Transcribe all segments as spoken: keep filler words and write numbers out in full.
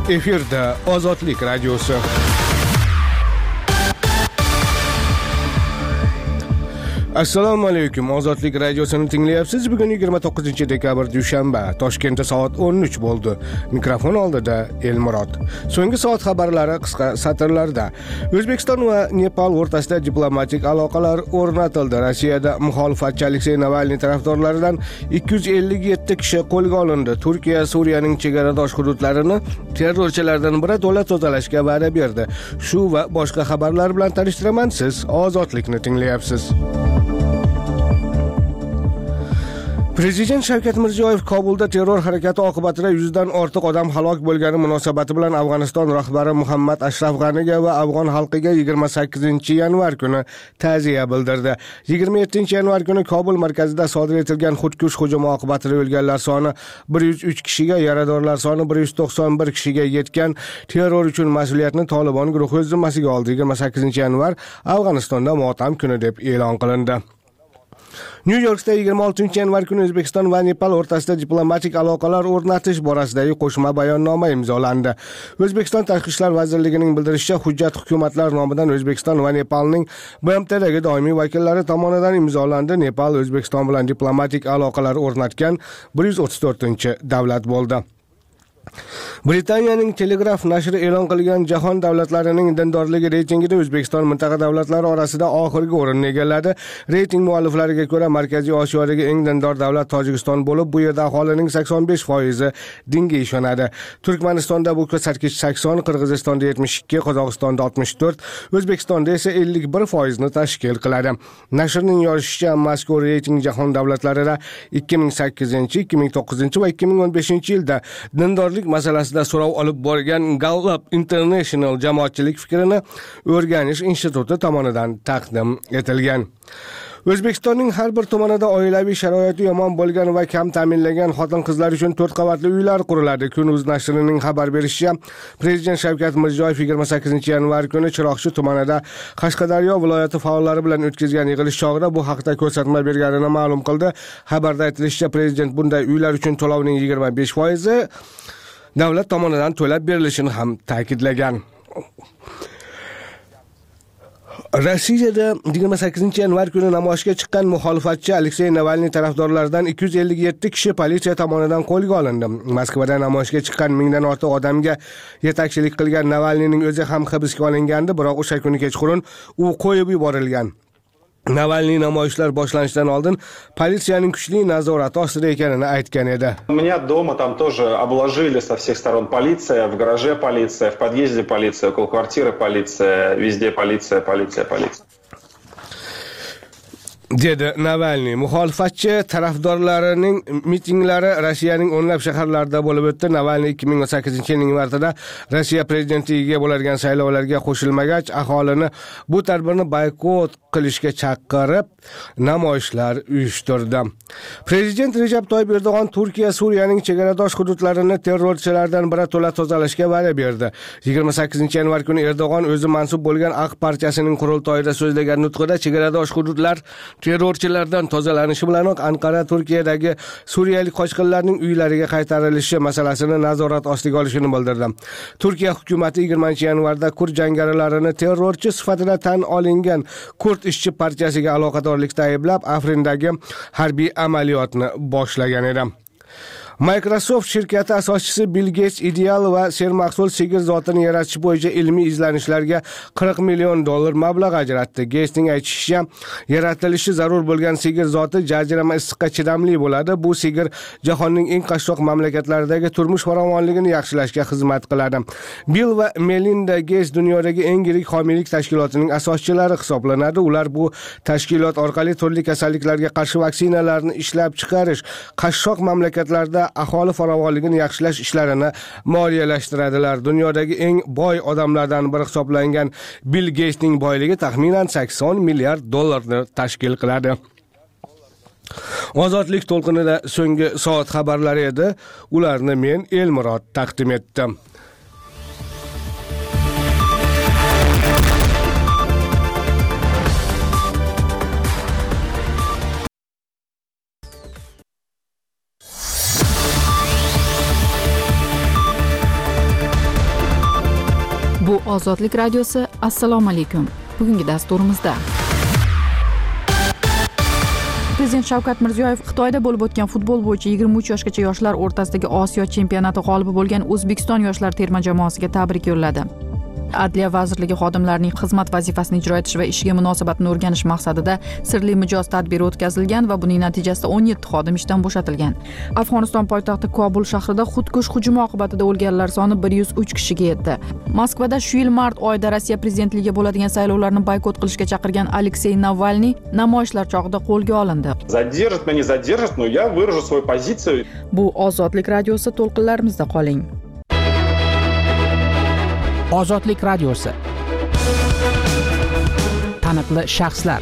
Efirda Ozodlik radiosi. Assalomu alaykum. Ozodlik radiosini tinglayapsiz. Bugun yigirma to'qqizinchi dekabr dushanba. Toshkentda soat o'n uch bo'ldi. Mikrofon oldida Elmurod. So'nggi soat xabarlari qisqa satrlarda. O'zbekiston va Nepal o'rtasida diplomatik aloqalar o'rnatildi. Rossiyada muxolifatchi Aleksey Navalniy tarafdorlaridan ikki yuz ellik yetti kishi qo'lga olindi. Turkiya Suriyaning chegaradosh hududlarini terrorchilardan biri to'la tozalashga va'da berdi. Shu va boshqa xabarlar bilan tanishtiraman. Siz Ozodlikni tinglayapsiz. Prezident Shavkat Mirziyoyev Kobulda terror harakati oqibatida yuzdan ortiq odam halok bo'lgani munosabati bilan Afg'oniston rahbari Muhammad Ashraf G'aniga va afg'on xalqiga yigirma sakkizinchi yanvar kuni ta'ziya bildirdi. yigirma yettinchi yanvar kuni Kobul markazida sodir etilgan xudkush hujumi oqibatida o'lganlar soni bir yuz uch kishiga, yaradorlar soni bir yuz to'qson bir kishiga yetgan. Terror uchun mas'uliyatni Tolibon guruhi o'z zimmasiga oldi. yigirma sakkizinchi yanvar Afg'onistonda motam kuni deb e'lon qilindi. New Yorkda yigirma oltinchi yanvar kuni O'zbekiston va Nepal o'rtasida diplomatik aloqalar o'rnatish borasidagi qo'shma bayonnoma imzolandi. O'zbekiston Tashqi ishlar vazirligining bildirishicha, hujjat hukumatlar nomidan O'zbekiston va Nepalning B M Tdagi doimiy vakillari tomonidan imzolandi. Nepal O'zbekiston bilan diplomatik aloqalar o'rnatgan bir yuz o'ttiz to'rtinchi davlat bo'ldi. Britaniyaning Telegraph nashri e'lon qilgan jahon davlatlarining dindorligi reytingida O'zbekiston mintaqa davlatlari orasida oxirgi o'rinni egalladi. Reyting mualliflariga ko'ra, Markaziy Osiyodagi eng dindor davlat Tojikiston bo'lib, bu yerda aholining sakson besh foizi dinga ishonadi. Turkmanistonda bu ko'rsatkich sakson, Qirg'izistonda yetmish ikki, Qozog'istonda oltmish to'rt, O'zbekistonda esa ellik bir foizni tashkil qiladi. Nashrning yozishicha, mazkur reyting jahon davlatlarida ikki ming sakkizinchi, ikki ming to'qqizinchi va ikki ming o'n beshinchi yilda dindorlik masalasida so'rov olib borgan Gallup International jamoatchilik fikrini o'rganish instituti tomonidan taqdim etilgan. O'zbekistonning har bir tumanida oilaviy sharoiti yomon bo'lgan va kam ta'minlangan xotin-qizlar uchun to'rt qavatli uylar quriladi. Kun.uz nashrining xabar berishicha, Prezident Shavkat Mirziyoyev yigirma sakkizinchi yanvar kuni Chiroqchi tumanida Qashqadaryo viloyati faollari bilan o'tkazgan yig'ilish chog'ida bu haqda ko'rsatma berganini ma'lum qildi. Xabarda aytilishicha, Prezident bunday uylar uchun to'lovning yigirma besh foizi davlat tomonidan to'lab berilishini ham ta'kidlagan. Rossiyada yigirma sakkizinchi yanvar kuni namoyishga chiqqan muxolifatchi Aleksey Navalniy tarafdorlaridan ikki yuz ellik yetti kishi politsiya tomonidan qo'lga olindi. Moskvada namoyishga chiqqan mingdan ortiq odamga yetakchilik qilgan Navalniyning o'zi ham hibsga olingandi, biroq o'sha kuni kechqurun u qo'yib yuborilgan. Navalniy namoyishlar boshlanishidan oldin politsiyaning kuchli nazorati ostida ekanini aytgan edi. Меня дома там тоже обложили со всех сторон полиция, в гараже полиция, в подъезде полиция, около квартиры полиция, везде полиция, полиция, полиция. dedi Navalniy. Muxolifatchi tarafdorlarining mitinglari Rossiyaning o'nlab shaharlarida bo'lib o'tdi. Navalniy ikki ming o'n sakkizinchi yilning martida Rossiya prezidentligiga bo'ladigan saylovlarga qo'shilmagach, aholini bu tadbirni boykot qilishga chaqirib, namoyishlar uyushtirdi. Prezident Recep Tayyip Erdo'g'on Turkiya Suriyaning chegaradosh hududlarini terrorchilardan biri to'la tozalashga va'da berdi. yigirma sakkizinchi yanvar kuni Erdo'g'on o'zi mansub bo'lgan Aq partiyasining qurultoyida so'zlagan nutqida chegaradosh hududlar terrorchilardan tozalanishi bilanoq Anqara Turkiyadagi suriyalik qochqinlarning uylariga qaytarilishi masalasini nazorat ostiga olishini bildirdi. Turkiya hukumatı yigirmanchi yanvarda kurd jangarilarini terrorchi sifatida tan olingan Kurd ishchi partiyasiga aloqadorlikda ayblab, Afrindagi harbiy amaliyotni boshlagan edi. Microsoft shirkati asoschisi Bill Gates ideal va sermahsul sigir zotini yaratish bo'yicha ilmiy izlanishlarga qirq million dollar mablag' ajratdi. Gatesning aytishicha, yaratilishi zarur bo'lgan sigir zoti jazirama issiqqa chidamli bo'ladi. Bu sigir jahonning eng qashshoq mamlakatlaridagi turmush farovonligini yaxshilashga xizmat qiladi. Bill va Melinda Gates dunyodagi eng yirik homiylik tashkilotining asoschilari hisoblanadi. Ular bu tashkilot orqali turli kasalliklarga qarshi vaksinalarni ishlab chiqarish, qashshoq mamlakatlarda aholi farovonligini yaxshilash ishlarini moliyalashtiradilar. Dunyodagi eng boy odamlardan biri hisoblangan Bill Gatesning boyligi taxminan sakson milliard dollarni tashkil qiladi. Ozodlik to'lqinida so'nggi soat xabarlari edi. Ularni men Elmurod taqdim etdim. Ozodlik radiosi, assalomu alaykum. Bugungi dasturimizda Prezident Shavkat Mirziyoyev Xitoyda bo'lib o'tgan futbol bo'yicha yigirma uch yoshgacha yoshlar o'rtasidagi Osiyo chempionati g'olibi bo'lgan O'zbekiston yoshlar terma jamoasiga tabrik yo'lladi. Adliya vazirligi xodimlarining xizmat vazifasini ijro etish va ishiga munosabatni o'rganish maqsadida sirli mijoz tadbiri o'tkazilgan va buning natijasida o'n yetti xodim ishdan bo'shatilgan. Afg'oniston poytaxti Kobul shahrida xudkush hujumi oqibatida o'lganlar soni bir yuz uch kishiga yetdi. Moskvada shu yil mart oyida Rossiya prezidentligiga bo'ladigan saylovlarni boykot qilishga chaqirgan Aleksey Navalniy namoyishlar chog'ida qo'lga olindi. Задержат, меня задержат, но я выражу свою позицию. Bu Ozodlik radiosi, to'lqinlarimizda qoling. Ozodlik radiosi. Taniqli shaxslar.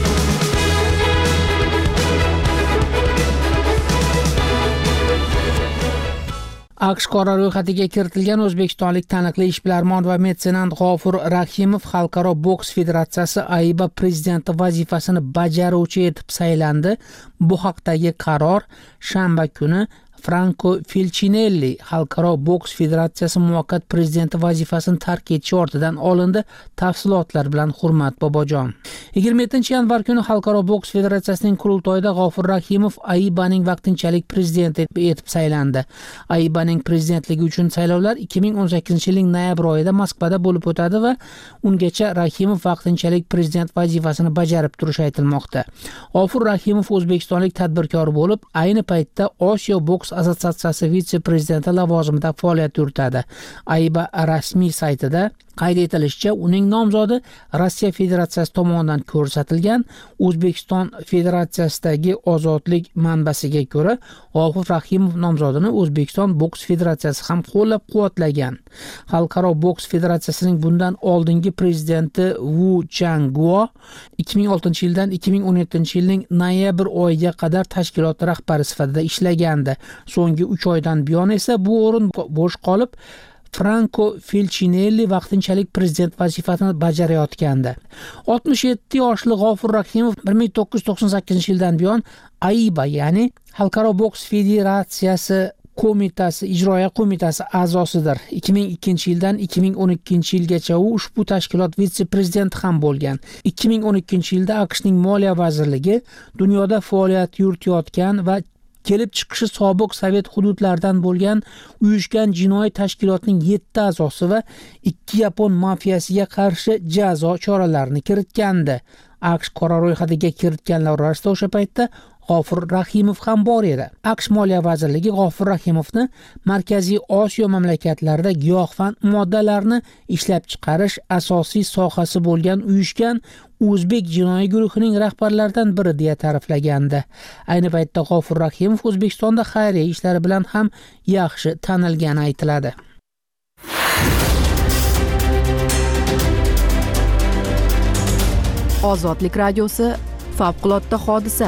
AQSh qora ro'yxatiga kiritilgan o'zbekistonlik taniqli ishbilarmon va metsenant G'ofur Rahimov Xalqaro boks federatsiyasi A I B A prezidenti vazifasini bajaruvchi etib saylandi. Bu haqdagi qaror shanba kuni Franco Felcinelli Xalqaro boks federatsiyasi muvaqqat prezidenti vazifasini tark etishi ortidan olindi. Tafsilotlar bilan Hurmat Bobojon. yigirma yettinchi yanvar kuni Xalqaro boks federatsiyasining qurultoyida G'ofur Rahimov A I B Aning vaqtinchalik prezidenti etib saylandi. A I B Aning prezidentligi uchun saylovlar ikki ming o'n sakkizinchi yilning noyabr oyida Moskvada bo'lib o'tadi va ungacha Rahimov vaqtinchalik prezident vazifasini bajarib turishi aytilmoqda. G'ofur Rahimov o'zbekistonlik tadbirkor bo'lib, ayni paytda Osiyo boks assotsiatsiyasi vitse-prezidenti lavozimida faoliyat yuritadi. A I B A rasmiy saytida qayd etilishicha, uning nomzodi Rossiya Federatsiyasi tomonidan ko'rsatilgan. O'zbekiston Federatsiyasidagi ozodlik manbasiga ko'ra, G'ofur Rahimov nomzodini O'zbekiston boks federatsiyasi ham qo'llab-quvvatlagan. Xalqaro boks federatsiyasining bundan oldingi prezidenti Wu Changguo ikki ming oltinchi yildan ikki ming o'n yettinchi yilning noyabr oyiga qadar tashkilot rahbari sifatida ishlagandi. So'nggi uch oydan buyon esa bu o'rin bo'sh qolib, Franco Felcinelli vaqtinchalik prezident vazifasini bajarayotgandi. oltmish yetti yoshli G'ofur Rahimov bir ming to'qqiz yuz to'qson sakkizinchi yildan buyon A I B A, ya'ni Xalqaro boks federatsiyasi qo'mitasi ijroiya qo'mitasi a'zosidir. ikki ming ikkinchi yildan ikki ming o'n ikkinchi yilgacha u ushbu tashkilot vitse-prezidenti ham bo'lgan. ikki ming o'n ikkinchi yilda AQShning Moliya vazirligi dunyoda faoliyat yuritayotgan va kelib chiqishi sobiq Sovet hududlaridan bo'lgan uyushgan jinoiy tashkilotning yetti a'zosi va ikki yapon mafiyasiga qarshi jazo choralarini kiritgandi. AQSh qora ro'yxatiga kiritganlar orasida o'sha paytda G'ofur Rahimov ham bor edi. AQSh Moliya vazirligi G'ofur Rahimovni Markaziy Osiyo mamlakatlarida giyohvand moddalarni ishlab chiqarish asosiy sohasi bo'lgan uyushgan o'zbek jinoiy guruhining rahbarlaridan biri deya ta'riflagandi. Ayni paytda G'ofur Rahimov O'zbekistonda xayriya ishlari bilan ham yaxshi tanilgani aytiladi. Ozodlik radiosi, favqulodda hodisa.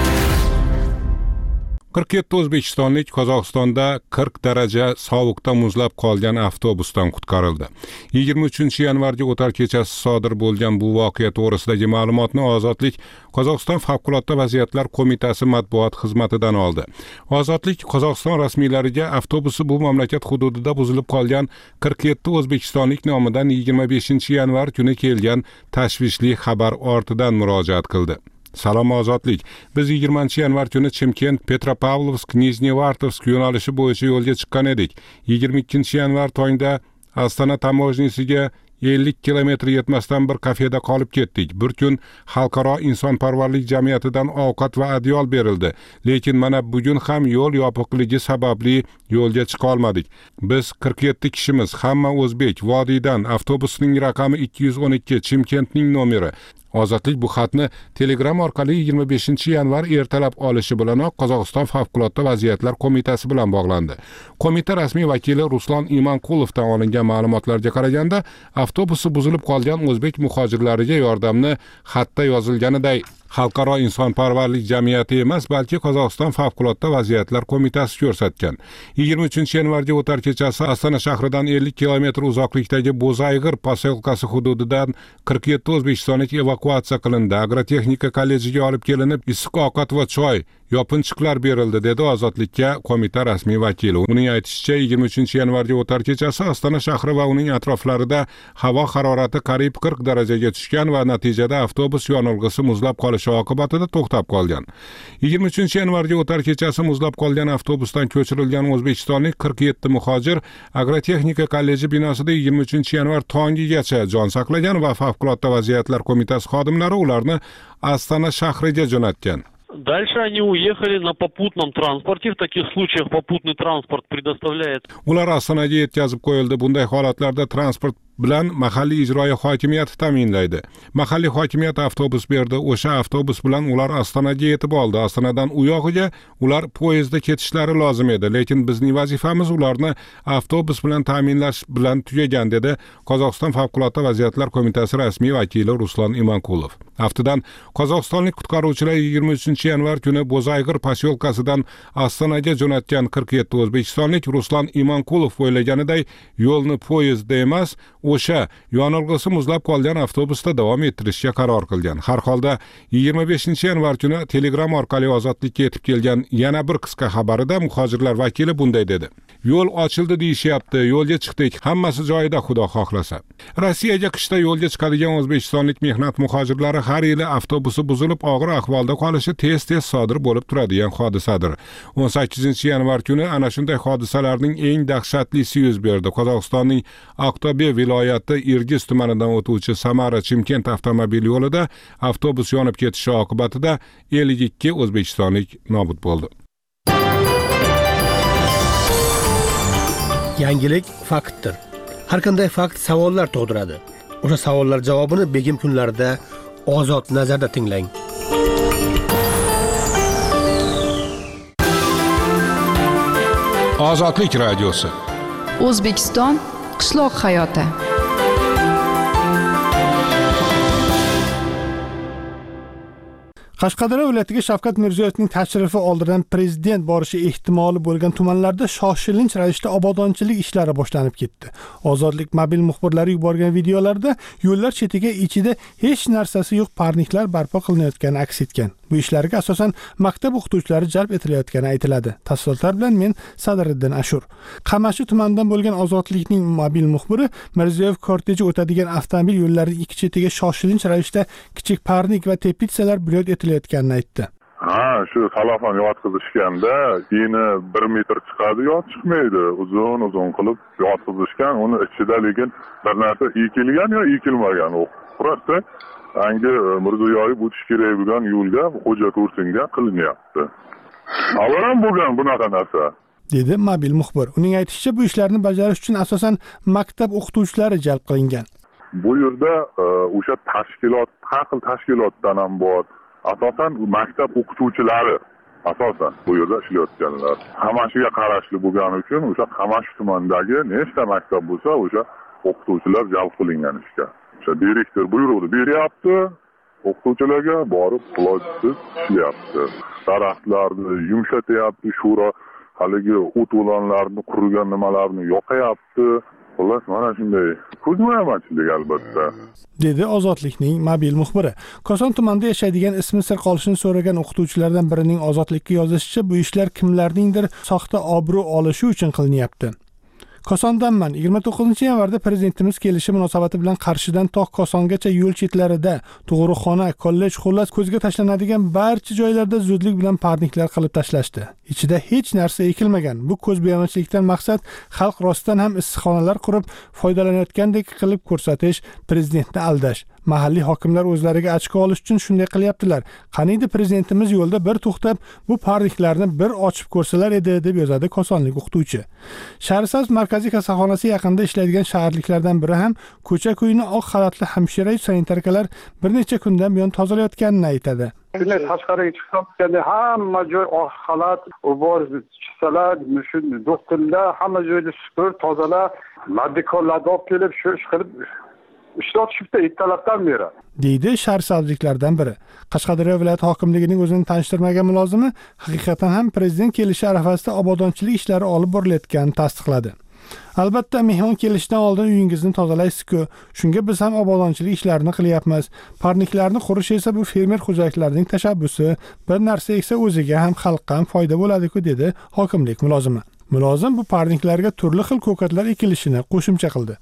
qirq yetti o'zbekistonlik Qozog'istonda qirq daraja sovuqda muzlab qolgan avtobusdan qutqarildi. yigirma uchinchi yanvarga o'tar kechasi sodir bo'lgan bu voqea to'g'risidagi ma'lumotni Ozodlik Qozog'iston Favqulodda vaziyatlar qo'mitasi matbuot xizmatidan oldi. Ozodlik Qozog'iston rasmiylariga avtobusi bu mamlakat hududida buzilib qolgan qirq yetti o'zbekistonlik nomidan yigirma beshinchi yanvar kuni kelgan tashvishli xabar ortidan murojaat qildi. Salom Ozodlik. Biz yigirmanchi yanvar kuni Chimkent, Petropavlovsk, Nizhnevartovsk yo'nalishi bo'yicha yo'lga chiqqan edik. yigirma ikkinchi yanvar tongda Astana tamojnisiga ellik kilometr yetmasdan bir kafeda qolib ketdik. Bir kun Xalqaro insonparvarlik jamiyatidan ovqat va adyol berildi. Lekin mana bugun ham yo'l yopiqligi sababli yo'lga chiqa olmadik. Biz qirq yetti kishimiz, hamma o'zbek. Vodiydan, avtobusning raqami ikki yuz o'n ikki, Chimkentning nomeri. Ozodlik bu xatni Telegram orqali yigirma beshinchi yanvar ertalab olishi bilanoq Qozog'iston Favqulodda vaziyatlar qo'mitasi bilan bog'landi. Qo'mita rasmiy vakili Ruslan Imanqulovdan olingan ma'lumotlarga qaraganda, avtobusi buzilib qolgan o'zbek muhojirlariga yordamni xatda yozilganiday Xalqaro insonparvarlik jamiyati emas, balki Qozog'iston favqulodda vaziyatlar qo'mitasi ko'rsatgan. yigirma uchinchi yanvarga o'tar kechasi Astana shahridan ellik kilometr uzoqlikdagi Bo'zayg'ir posyolkasi hududidan qirq yetti o'zbekistonlik evakuatsiya qilindi. Agrotexnika kollejiga olib kelinib, issiq ovqat va choy, yopinchiqlar berildi, dedi Ozodlikka qo'mita rasmiy vakili. Uning aytishicha, yigirma uchinchi yanvarga o'tar kechasi Astana shahri va uning atroflarida havo harorati qariyb qirq darajaga tushgan va natijada avtobus yonilg'isi muzlab qolishi oqibatida to'xtab qolgan. yigirma uchinchi yanvarga o'tar kechasi muzlab qolgan avtobusdan ko'chirilgan o'zbekistonlik qirq yetti muhojir Agrotexnika kolleji binosida yigirma uchinchi yanvar tongigacha jon saqlagan va favqulodda vaziyatlar qo'mitasi xodimlari ularni Astana shahriga jo'natgan. Дальше они уехали на попутном транспорте. В таких случаях попутный транспорт предоставляет. Ular Astonaga yetkazib qo'yildi. Bunday holatlarda transport bilan mahalliy ijroiya hokimiyati ta'minlaydi. Mahalliy hokimiyat avtobus berdi. O'sha avtobus bilan ular Astonaga yetib oldi. Astonadan u yog'iga ular poyezdda ketishlari lozim edi, lekin bizning vazifamiz ularni avtobus bilan ta'minlash bilan tugagan, dedi Qozog'iston favqulodda vaziyatlar qo'mitasi rasmiy vakili Ruslan Imankulov. Aftidan Qozog'istonlik qutqaruvchilar yigirma uchinchi yanvar kuni Bo'zayg'ir posyolkasidan Astonaga jo'natgan qirq yetti o'zbekistonlik Ruslan Imankulov o'ylaganiday yo'lni poyezdda emas, o'sha yonilg'isi muzlab qolgan avtobusda davom ettirishga qaror qilgan. Har holda yigirma beshinchi yanvar kuni Telegram orqali Ozodlikka yetib kelgan yana bir qisqa xabarida muhojirlar vakili bunday dedi: Yo'l ochildi deyishyapti, yo'lga chiqdik, hammasi joyida Xudo xohlasa. Rossiyaga qishda yo'lga chiqadigan o'zbekistonlik mehnat muhojirlari har yili avtobusi buzilib og'ir ahvolda qolishi tez-tez sodir bo'lib turadigan hodisadir. o'n sakkizinchi yanvar kuni ana shunday hodisalarning eng dahshatlisi yuz berdi. Qozog'istonning Aqto'be viloyati Irgiz tumanidan o'tuvchi Samara-Chimkent avtomobil yo'lida avtobus yonib ketishi oqibatida ellik ikki o'zbekistonlik nobud bo'ldi. Yangilik faktdir. Har qanday fakt savollar tug'diradi. O'sha savollar javobini begim kunlarida Ozod nazarda tinglang. Ozodlik radiosi. O'zbekiston qishloq hayoti. Qashqadaryo viloyatiga Shavkat Mirziyoyevning tashrifi oldidan prezident borishi ehtimoli bo'lgan tumanlarda shoshilinch ravishda obodonchilik ishlari boshlanib ketdi. Ozodlik mobil muxbirlari yuborgan videolarda yo'llar chetiga ichida hech narsasi yo'q parniklar barpo qilinayotgani aks etgan. Bu ishlarga asosan maktab o'qituvchilari jalb etilayotgani aytiladi. Tafsilotlar bilan men Sadriddin Ashur. Qamashi tumanidan bo'lgan Ozodlikning mobil muxbiri Mirziyoyev korteji o'tadigan avtomobil yo'llarining ikki chetiga shoshilinch ravishda kichik parnik va teplitsalar bunyod etilayotganini aytdi. Ha, shu salofon yotqizishganda eni bir metr chiqadi yo chiqmaydi. Uzun-uzun qilib yotqizishgan, uni ichida lekin bir narsa ekilgan yo ekilmagan. U prosta Angi Mirziyoyev o'tish kerak bo'lgan yo'lga xo'ja ko'rsinga qilinyapti. Avvalam bo'lgan bunaqa narsa, dedi mobil muxbir. Uning aytishicha, bu ishlarni bajarish uchun asosan maktab o'qituvchilari jalb qilingan. Bu yerda o'sha tashkilot, har xil tashkilotdan ham bor. Asosan maktab o'qituvchilari asosan bu yerda ishlayotganlar. Qamashiga qarashli bo'lgani uchun o'sha Qamash tumanidagi nechta maktab bo'lsa, o'sha o'qituvchilar jalb qilingan ishga. O'sha direktor buyruqni beryapti, o'qituvchilarga borib ilojsiz ishlayapti. Daraxtlarni yumshatyapti, shura haligi o't o'lanlarni, qurigan nimalarni yoqayapti. Xullas, mana shunday ko'zbo'yamachilik albatta, dedi Ozodlikning mobil muxbiri. Koson tumanida yashaydigan ismi sir qolishini so'ragan o'qituvchilardan birining Ozodlikka yozishicha, bu ishlar kimlarningdir soxta obro' olishi uchun qilinyapti. Kosondanman. yigirma to'qqizinchi yanvarda prezidentimiz kelishi munosabati bilan Qarshidan tog' Kosongacha yo'l chetlarida, tug'uruqxona, kollej, xullas ko'zga tashlanadigan barcha joylarda zudlik bilan parniklar qilib tashlashdi. Ichida hech narsa ekilmagan. Bu ko'zbo'yamachilikdan maqsad xalq rostdan ham issiqxonalar qurib foydalanayotgandek qilib ko'rsatish, prezidentni aldash. Mahalliy hokimlar o'zlariga ochko olish uchun shunday qilyaptilar. Qaniydi prezidentimiz yo'lda bir to'xtab, bu parniklarni bir ochib ko'rsalar edi, deb yozadi kosonlik o'qituvchi. Shahrisabz markaziy kasalxonasi yaqinida ishlaydigan shaharliklardan biri ham ko'cha-ko'yni oq xalatli hamshira sanitarkalar bir necha kundan buyon tozalayotganini aytadi. Shunday tashqariga chiqsam, hamma joy oq xalat, ubor chiqsalar, shu doktorlar hamma joyda supur, tozalar, medikallar olib kelib shu ish qilib ishga tushibdi ertalabdan beri, deydi shahrisabzliklardan biri. Qashqadaryo viloyati hokimligining o'zini tanishtirmagan mulozimi haqiqatan ham prezident kelishi arafasida obodonchilik ishlari olib borilayotganini tasdiqladi. Albatta, mehmon kelishidan oldin uyingizni tozalaysiz-ku. Shunga biz ham obodonchilik ishlarini qilyapmiz. Parniklarni qurish esa bu fermer xo'jaliklarining tashabbusi. Bir narsa eksa o'ziga ham xalqqa ham foyda bo'ladi-ku, dedi hokimlik mulozimi. Mulozim bu parniklarga turli xil ko'katlar ekilishini qo'shimcha qildi.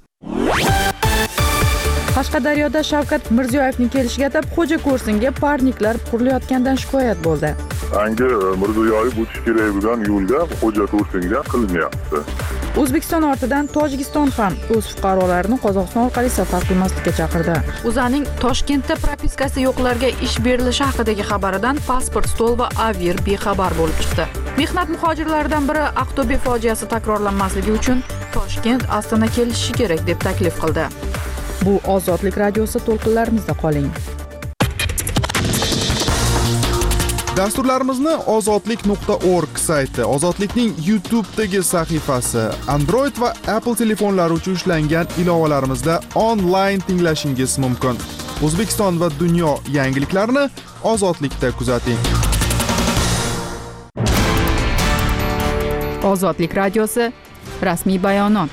Qashqadaryoda Shavkat Mirziyoyevning kelishiga atab Xo'ja Ko'rsinga parniklar qurilayotgandan shikoyat bo'ldi. Yangi Mirziyoyev o'tish kerak bo'lgan yo'lga Xo'ja Ko'rsinga qilinmayapti. O'zbekiston ortidan Tojikiston ham o'z fuqarolarini Qozog'iston orqali safar qilmaslikka chaqirdi. O'zaning Toshkentda propiskasi yo'qlarga ish berilishi haqidagi xabaridan Pasport Stol va Avir bexabar bo'lib chiqdi. Mehnat muhojirlaridan biri Aqto'be fojiasi takrorlanmasligi uchun Toshkent Astana kelishi kerak deb taklif qildi. Bu Ozodlik radiosi, to'lqinlarimizda qoling. Dasturlarimizni ozodlik nuqta org sayti, Ozodlikning YouTube'dagi sahifasi, Android va Apple telefonlari uchun ishlangan ilovalarimizda onlayn tinglashingiz mumkin. O'zbekiston va dunyo yangiliklarini Ozodlikda kuzating. Ozodlik radiosi rasmiy bayonot.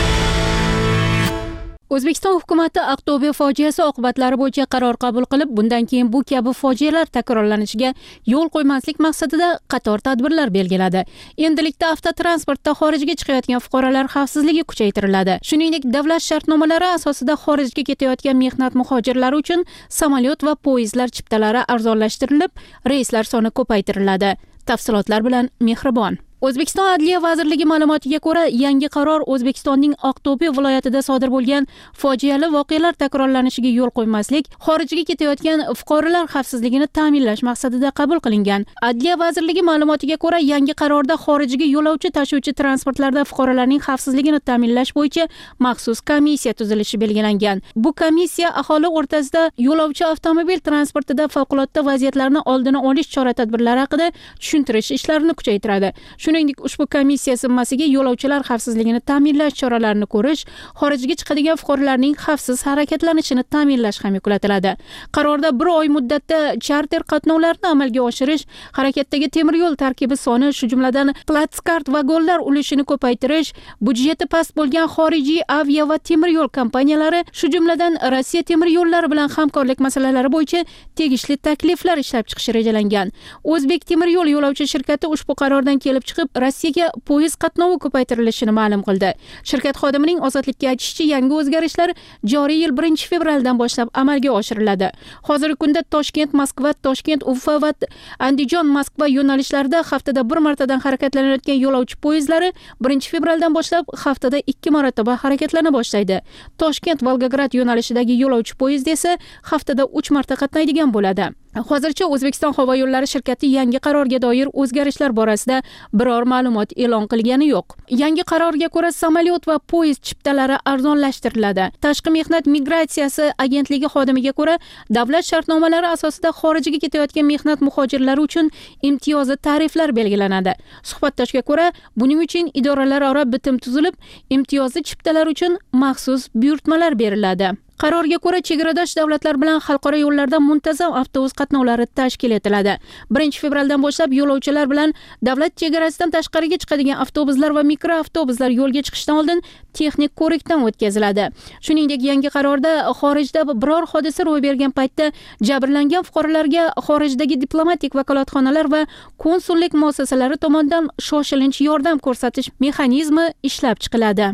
O'zbekiston hukumati Aqto'be fojiasi oqibatlari bo'yicha qaror qabul qilib, bundan keyin bu kabi fojialar takrorlanishiga yo'l qo'ymaslik maqsadida qator tadbirlar belgiladi. Endilikda avtotransportda xorijga chiqayotgan fuqarolar xavfsizligi kuchaytiriladi. Shuningdek, davlat shartnomalari asosida xorijga ketayotgan mehnat muhojirlari uchun samolyot va poyezdlar chiptalari arzonlashtirilib, reyslar soni ko'paytiriladi. Tafsilotlar bilan Mehribon. O'zbekiston Adliya vazirligi ma'lumotiga ko'ra, yangi qaror O'zbekistonning Aqto'be viloyatida sodir bo'lgan fojiali voqealar takrorlanishiga yo'l qo'ymaslik, xorijga ketayotgan fuqarolar xavfsizligini ta'minlash maqsadida qabul qilingan. Adliya vazirligi ma'lumotiga ko'ra, yangi qarorda xorijga yo'lovchi tashuvchi transportlarda fuqarolarning xavfsizligini ta'minlash bo'yicha maxsus komissiya tuzilishi belgilangan. Bu komissiya aholi o'rtasida yo'lovchi avtomobil transportida favqulodda vaziyatlarni oldini olish chora-tadbirlari haqida tushuntirish ishlarini kuchaytiradi. Shuningdek, ushbu komissiya zimmasiga yo'lovchilar xavfsizligini ta'minlash choralarini ko'rish, xorijga chiqadigan fuqarolarning xavfsiz harakatlanishini ta'minlash ham yuklatiladi. Qarorda bir oy muddatda charter qatnovlarini amalga oshirish, harakatdagi temir yo'l tarkibi soni, shu jumladan platskart vagonlar ulushini ko'paytirish, budjeti past bo'lgan xorijiy avia va temir yo'l kompaniyalari, shu jumladan Rossiya temir yo'llari bilan hamkorlik masalalari bo'yicha tegishli takliflar ishlab chiqish rejalangan. O'zbek temir yo'l yo'lovchi shirkati ushbu qarordan kelib chiqib, Rossiyaga poyezd qatnovi ko'paytirilishini ma'lum qildi. Shirkat xodimining Ozodlikka aytishicha, yangi o'zgarishlar joriy yil birinchi fevraldan boshlab amalga oshiriladi. Hozirgi kunda Toshkent, Moskva, Toshkent, Ufa va Andijon, Moskva yo'nalishlarida haftada bir martadan harakatlanayotgan yo'lovchi poyezdlari birinchi fevraldan boshlab haftada ikki marotaba harakatlana boshlaydi. Toshkent, Volgograd yo'nalishidagi yo'lovchi poyezd esa haftada uch marta qatnaydigan bo'ladi. Hozircha O'zbekiston havo yo'llari shirkati yangi qarorga doir o'zgarishlar borasida biror ma'lumot e'lon qilgani yo'q. Yangi qarorga ko'ra samolyot va poyezd chiptalari arzonlashtiriladi. Tashqi mehnat migratsiyasi agentligi xodimiga ko'ra, davlat shartnomalari asosida xorijga ketayotgan mehnat muhojirlari uchun imtiyozli tariflar belgilanadi. Suhbatdoshga ko'ra, buning uchun idoralararo bitim tuzilib, imtiyozli chiptalar uchun maxsus buyurtmalar beriladi. Qarorga ko'ra, chegaradosh davlatlar bilan xalqaro yo'llarda muntazam avtobus qatnovlari tashkil etiladi. birinchi fevraldan boshlab yo'lovchilar bilan davlat chegarasidan tashqariga chiqadigan avtobuslar va mikroavtobuslar yo'lga chiqishdan oldin texnik ko'rikdan o'tkaziladi. Shuningdek, yangi qarorda xorijda biror hodisa ro'y bergan paytda jabrlangan fuqarolarga xorijdagi diplomatik vakolatxonalar va konsullik muassasalari tomonidan shoshilinch yordam ko'rsatish mexanizmi ishlab chiqiladi.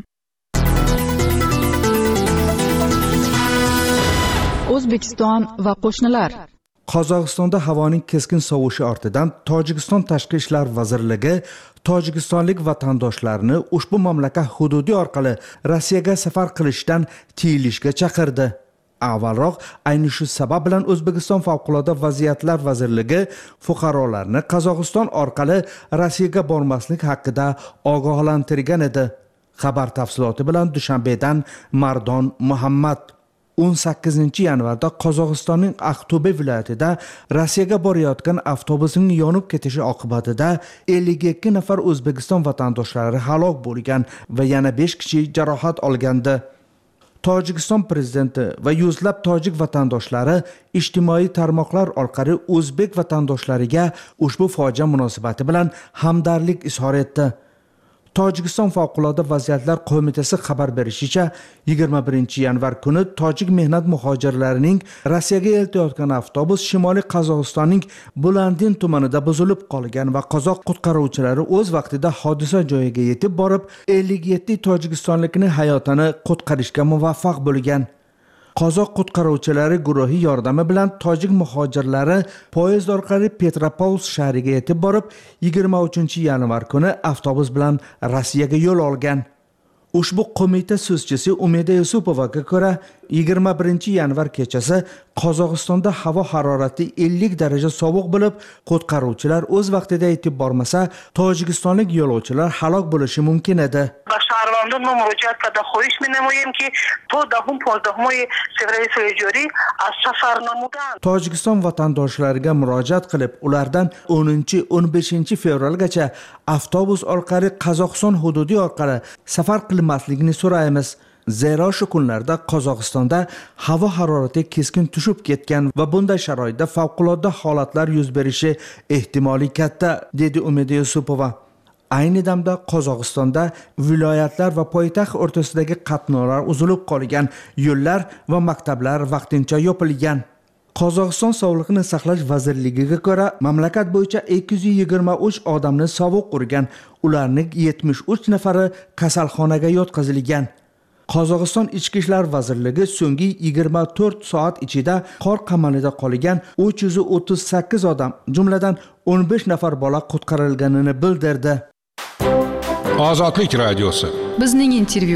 O'zbekiston va qo'shnilar. Qozog'istonda havoning keskin sovishi ortidan Tojikiston Tashqi ishlar vazirligi tojikistonlik vatandoshlarni ushbu mamlakat hududi orqali Rossiyaga safar qilishdan tiyilishga chaqirdi. Avvalroq ayni shu sabab bilan O'zbekiston Favqulodda vaziyatlar vazirligi fuqarolarni Qozog'iston orqali Rossiyaga bormaslik haqida ogohlantirgan edi. Xabar tafsiloti bilan Dushanbedan Mardon Muhammad. o'n sakkizinchi yanvarda Qozog'istonning Aqto'be viloyatida Rossiyaga borayotgan avtobusning yonib ketishi oqibatida ellik ikki nafar O'zbekiston vatandoshlari halok bo'lgan va yana besh kishi jarohat olgandi. Tojikiston prezidenti va yuzlab tojik vatandoshlari ijtimoiy tarmoqlar orqali o'zbek vatandoshlariga ushbu fojia munosabati bilan hamdardlik izhor etdi. Tojikiston favqulodda vaziyatlar qo'mitasi xabar berishicha, yigirma birinchi yanvar kuni tojik mehnat muhojirlarining Rossiyaga eltayotgan avtobus Shimoliy Qozog'istonning Bulandin tumanida buzilib qolgan va qozoq qutqaruvchilari o'z vaqtida hodisa joyiga yetib borib, ellik yetti tojikistonlikning hayotini qutqarishga muvaffaq bo'lgan. Qozoq qutqaruvchilari guruhi yordami bilan tojik muhojirlari poyezd orqali Petropavlovsk shahriga yetib borib, yigirma uchinchi yanvar kuni avtobus bilan Rossiyaga yo'l olgan. Ushbu qo'mita so'zchisi Umida Yusupovaga ko'ra, yigirma birinchi yanvar kechasi Qozog'istonda havo harorati ellik daraja sovuq bo'lib, qutqaruvchilar o'z vaqtida yetib bormasa, tojikistonlik yo'lovchilar halok bo'lishi mumkin edi. شهروندان ما مراجعت کرده خواهش می‌نماییم که تا دهم پانزدهم فوریه سال جاری از سفر نمودن. Tojikiston vatandoshlariga murojaat qilib, ulardan o'ninchi o'n beshinchi fevralgacha avtobus orqali Qozog'iston hududi orqali safar qilmasligini so'raymiz. Zero shu kunlarda Qozog'istonda havo harorati keskin tushib ketgan va bunday sharoitda favqulodda holatlar yuz berishi ehtimoli katta, dedi Umida Yusupova. Ayni damda Qozog'istonda viloyatlar va poytaxt o'rtasidagi qatnovlar uzilib qolgan, yo'llar va maktablar vaqtincha yopilgan. Qozog'iston Sog'liqni saqlash vazirligiga ko'ra, mamlakat bo'yicha ikki yuz yigirma uch odamni sovuq urgan, ularning yetmish uch nafari kasalxonaga yotqizilgan. Qozog'iston Ichki ishlar vazirligi so'nggi yigirma to'rt soat ichida qor qamalida qolgan uch yuz o'ttiz sakkiz odam, jumladan o'n besh nafar bola qutqarilganini bildirdi. Ozodlik radiosi. Bizning intervyu.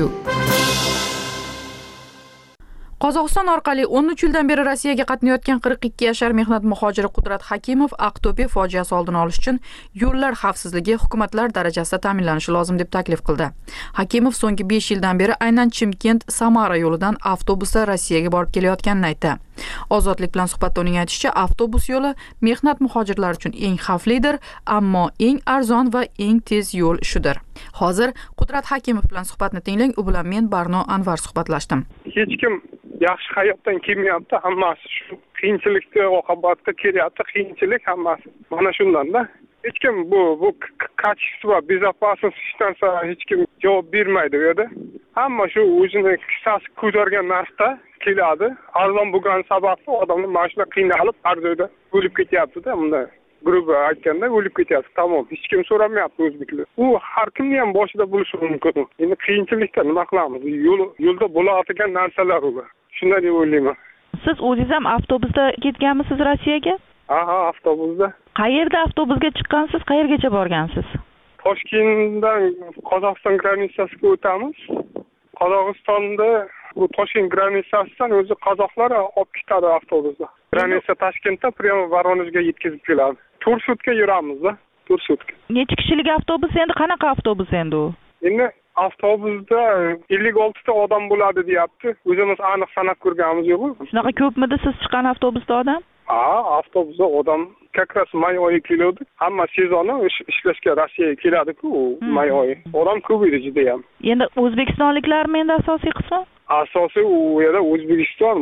Qozog'iston orqali o'n uch yildan beri Rossiyaga qatnayotgan qirq ikki yashar mehnat muhojiri Qudrat Hakimov Aqto'be fojiasi oldini olish uchun yo'llar xavfsizligi hukumatlar darajasida ta'minlanishi lozim deb taklif qildi. Hakimov so'nggi besh yildan beri aynan Chimkent-Samara yo'lidan avtobusda Rossiyaga borib kelayotganini aytdi. Ozodlik bilan suhbatda uning aytishicha, avtobus yo'li mehnat muhojirlari uchun eng xavflidir, ammo eng arzon va eng tez yo'l shudir. Hozir Qudrat Hakimov bilan suhbatni tinglang, u bilan men Barno Anvar suhbatlashdim. Hech kim yaxshi hayotdan kelmayapti, hammasi shu qiyinchilikda, oqibatda kelyapti, qiyinchilik hammasi. Mana shundan-da. Hech kim bu bu kачество, безопасность hech narsa hech kim javob bermaydi bu yerda. Hamma shu o'zini qissasi ko'targan narsa keladi. Arzon bo'lgan sababli odamlar mana shunday qiynalib, har joyda o'lib ketyapti-da, bunda. Gruba aytganda o'lib ketyapti. Tamom, hech kim so'ramayapti o'zbeklar. U har kimning ham boshida bo'lishi mumkin. Endi qiyinchilikda nima qilamiz? Yo'l yo'lda bo'ladigan narsalar ular. Shunday deb o'ylayman. Siz o'zingiz ham avtobusda ketganmisiz Rossiyaga? Aha, avtobusda. Qayerda avtobusga chiqqansiz? Qayergacha borgansiz? Toshkentdan Qozog'iston granitsasiga o'tamiz. Qozog'istonda bu Toshkent granitsasidan o'zi qozoqlar olib ketadi avtobusda. Granitsa Toshkentda prямо Voronejga yetkazib keladi. to'rt sutka yuramiz-da, to'rt sutka. Necha kishilik avtobus endi? Qanaqa avtobus endi u? Endi avtobusda ellik olti ta odam bo'ladi deyapti. O'zimiz aniq sanab ko'rganimiz yo'q. Shunaqa ko'pmidi siz chiqqan avtobusda odam? Ha, avtobusda odam как раз may oyi keladi. Hamma sezoni ishlashga Rossiyaga keladi-ku, may oyi. Odam ko'p edi juda ham. Endi o'zbekistonliklarmi endi asosiy qismi? Asosiy u yerda O'zbekiston,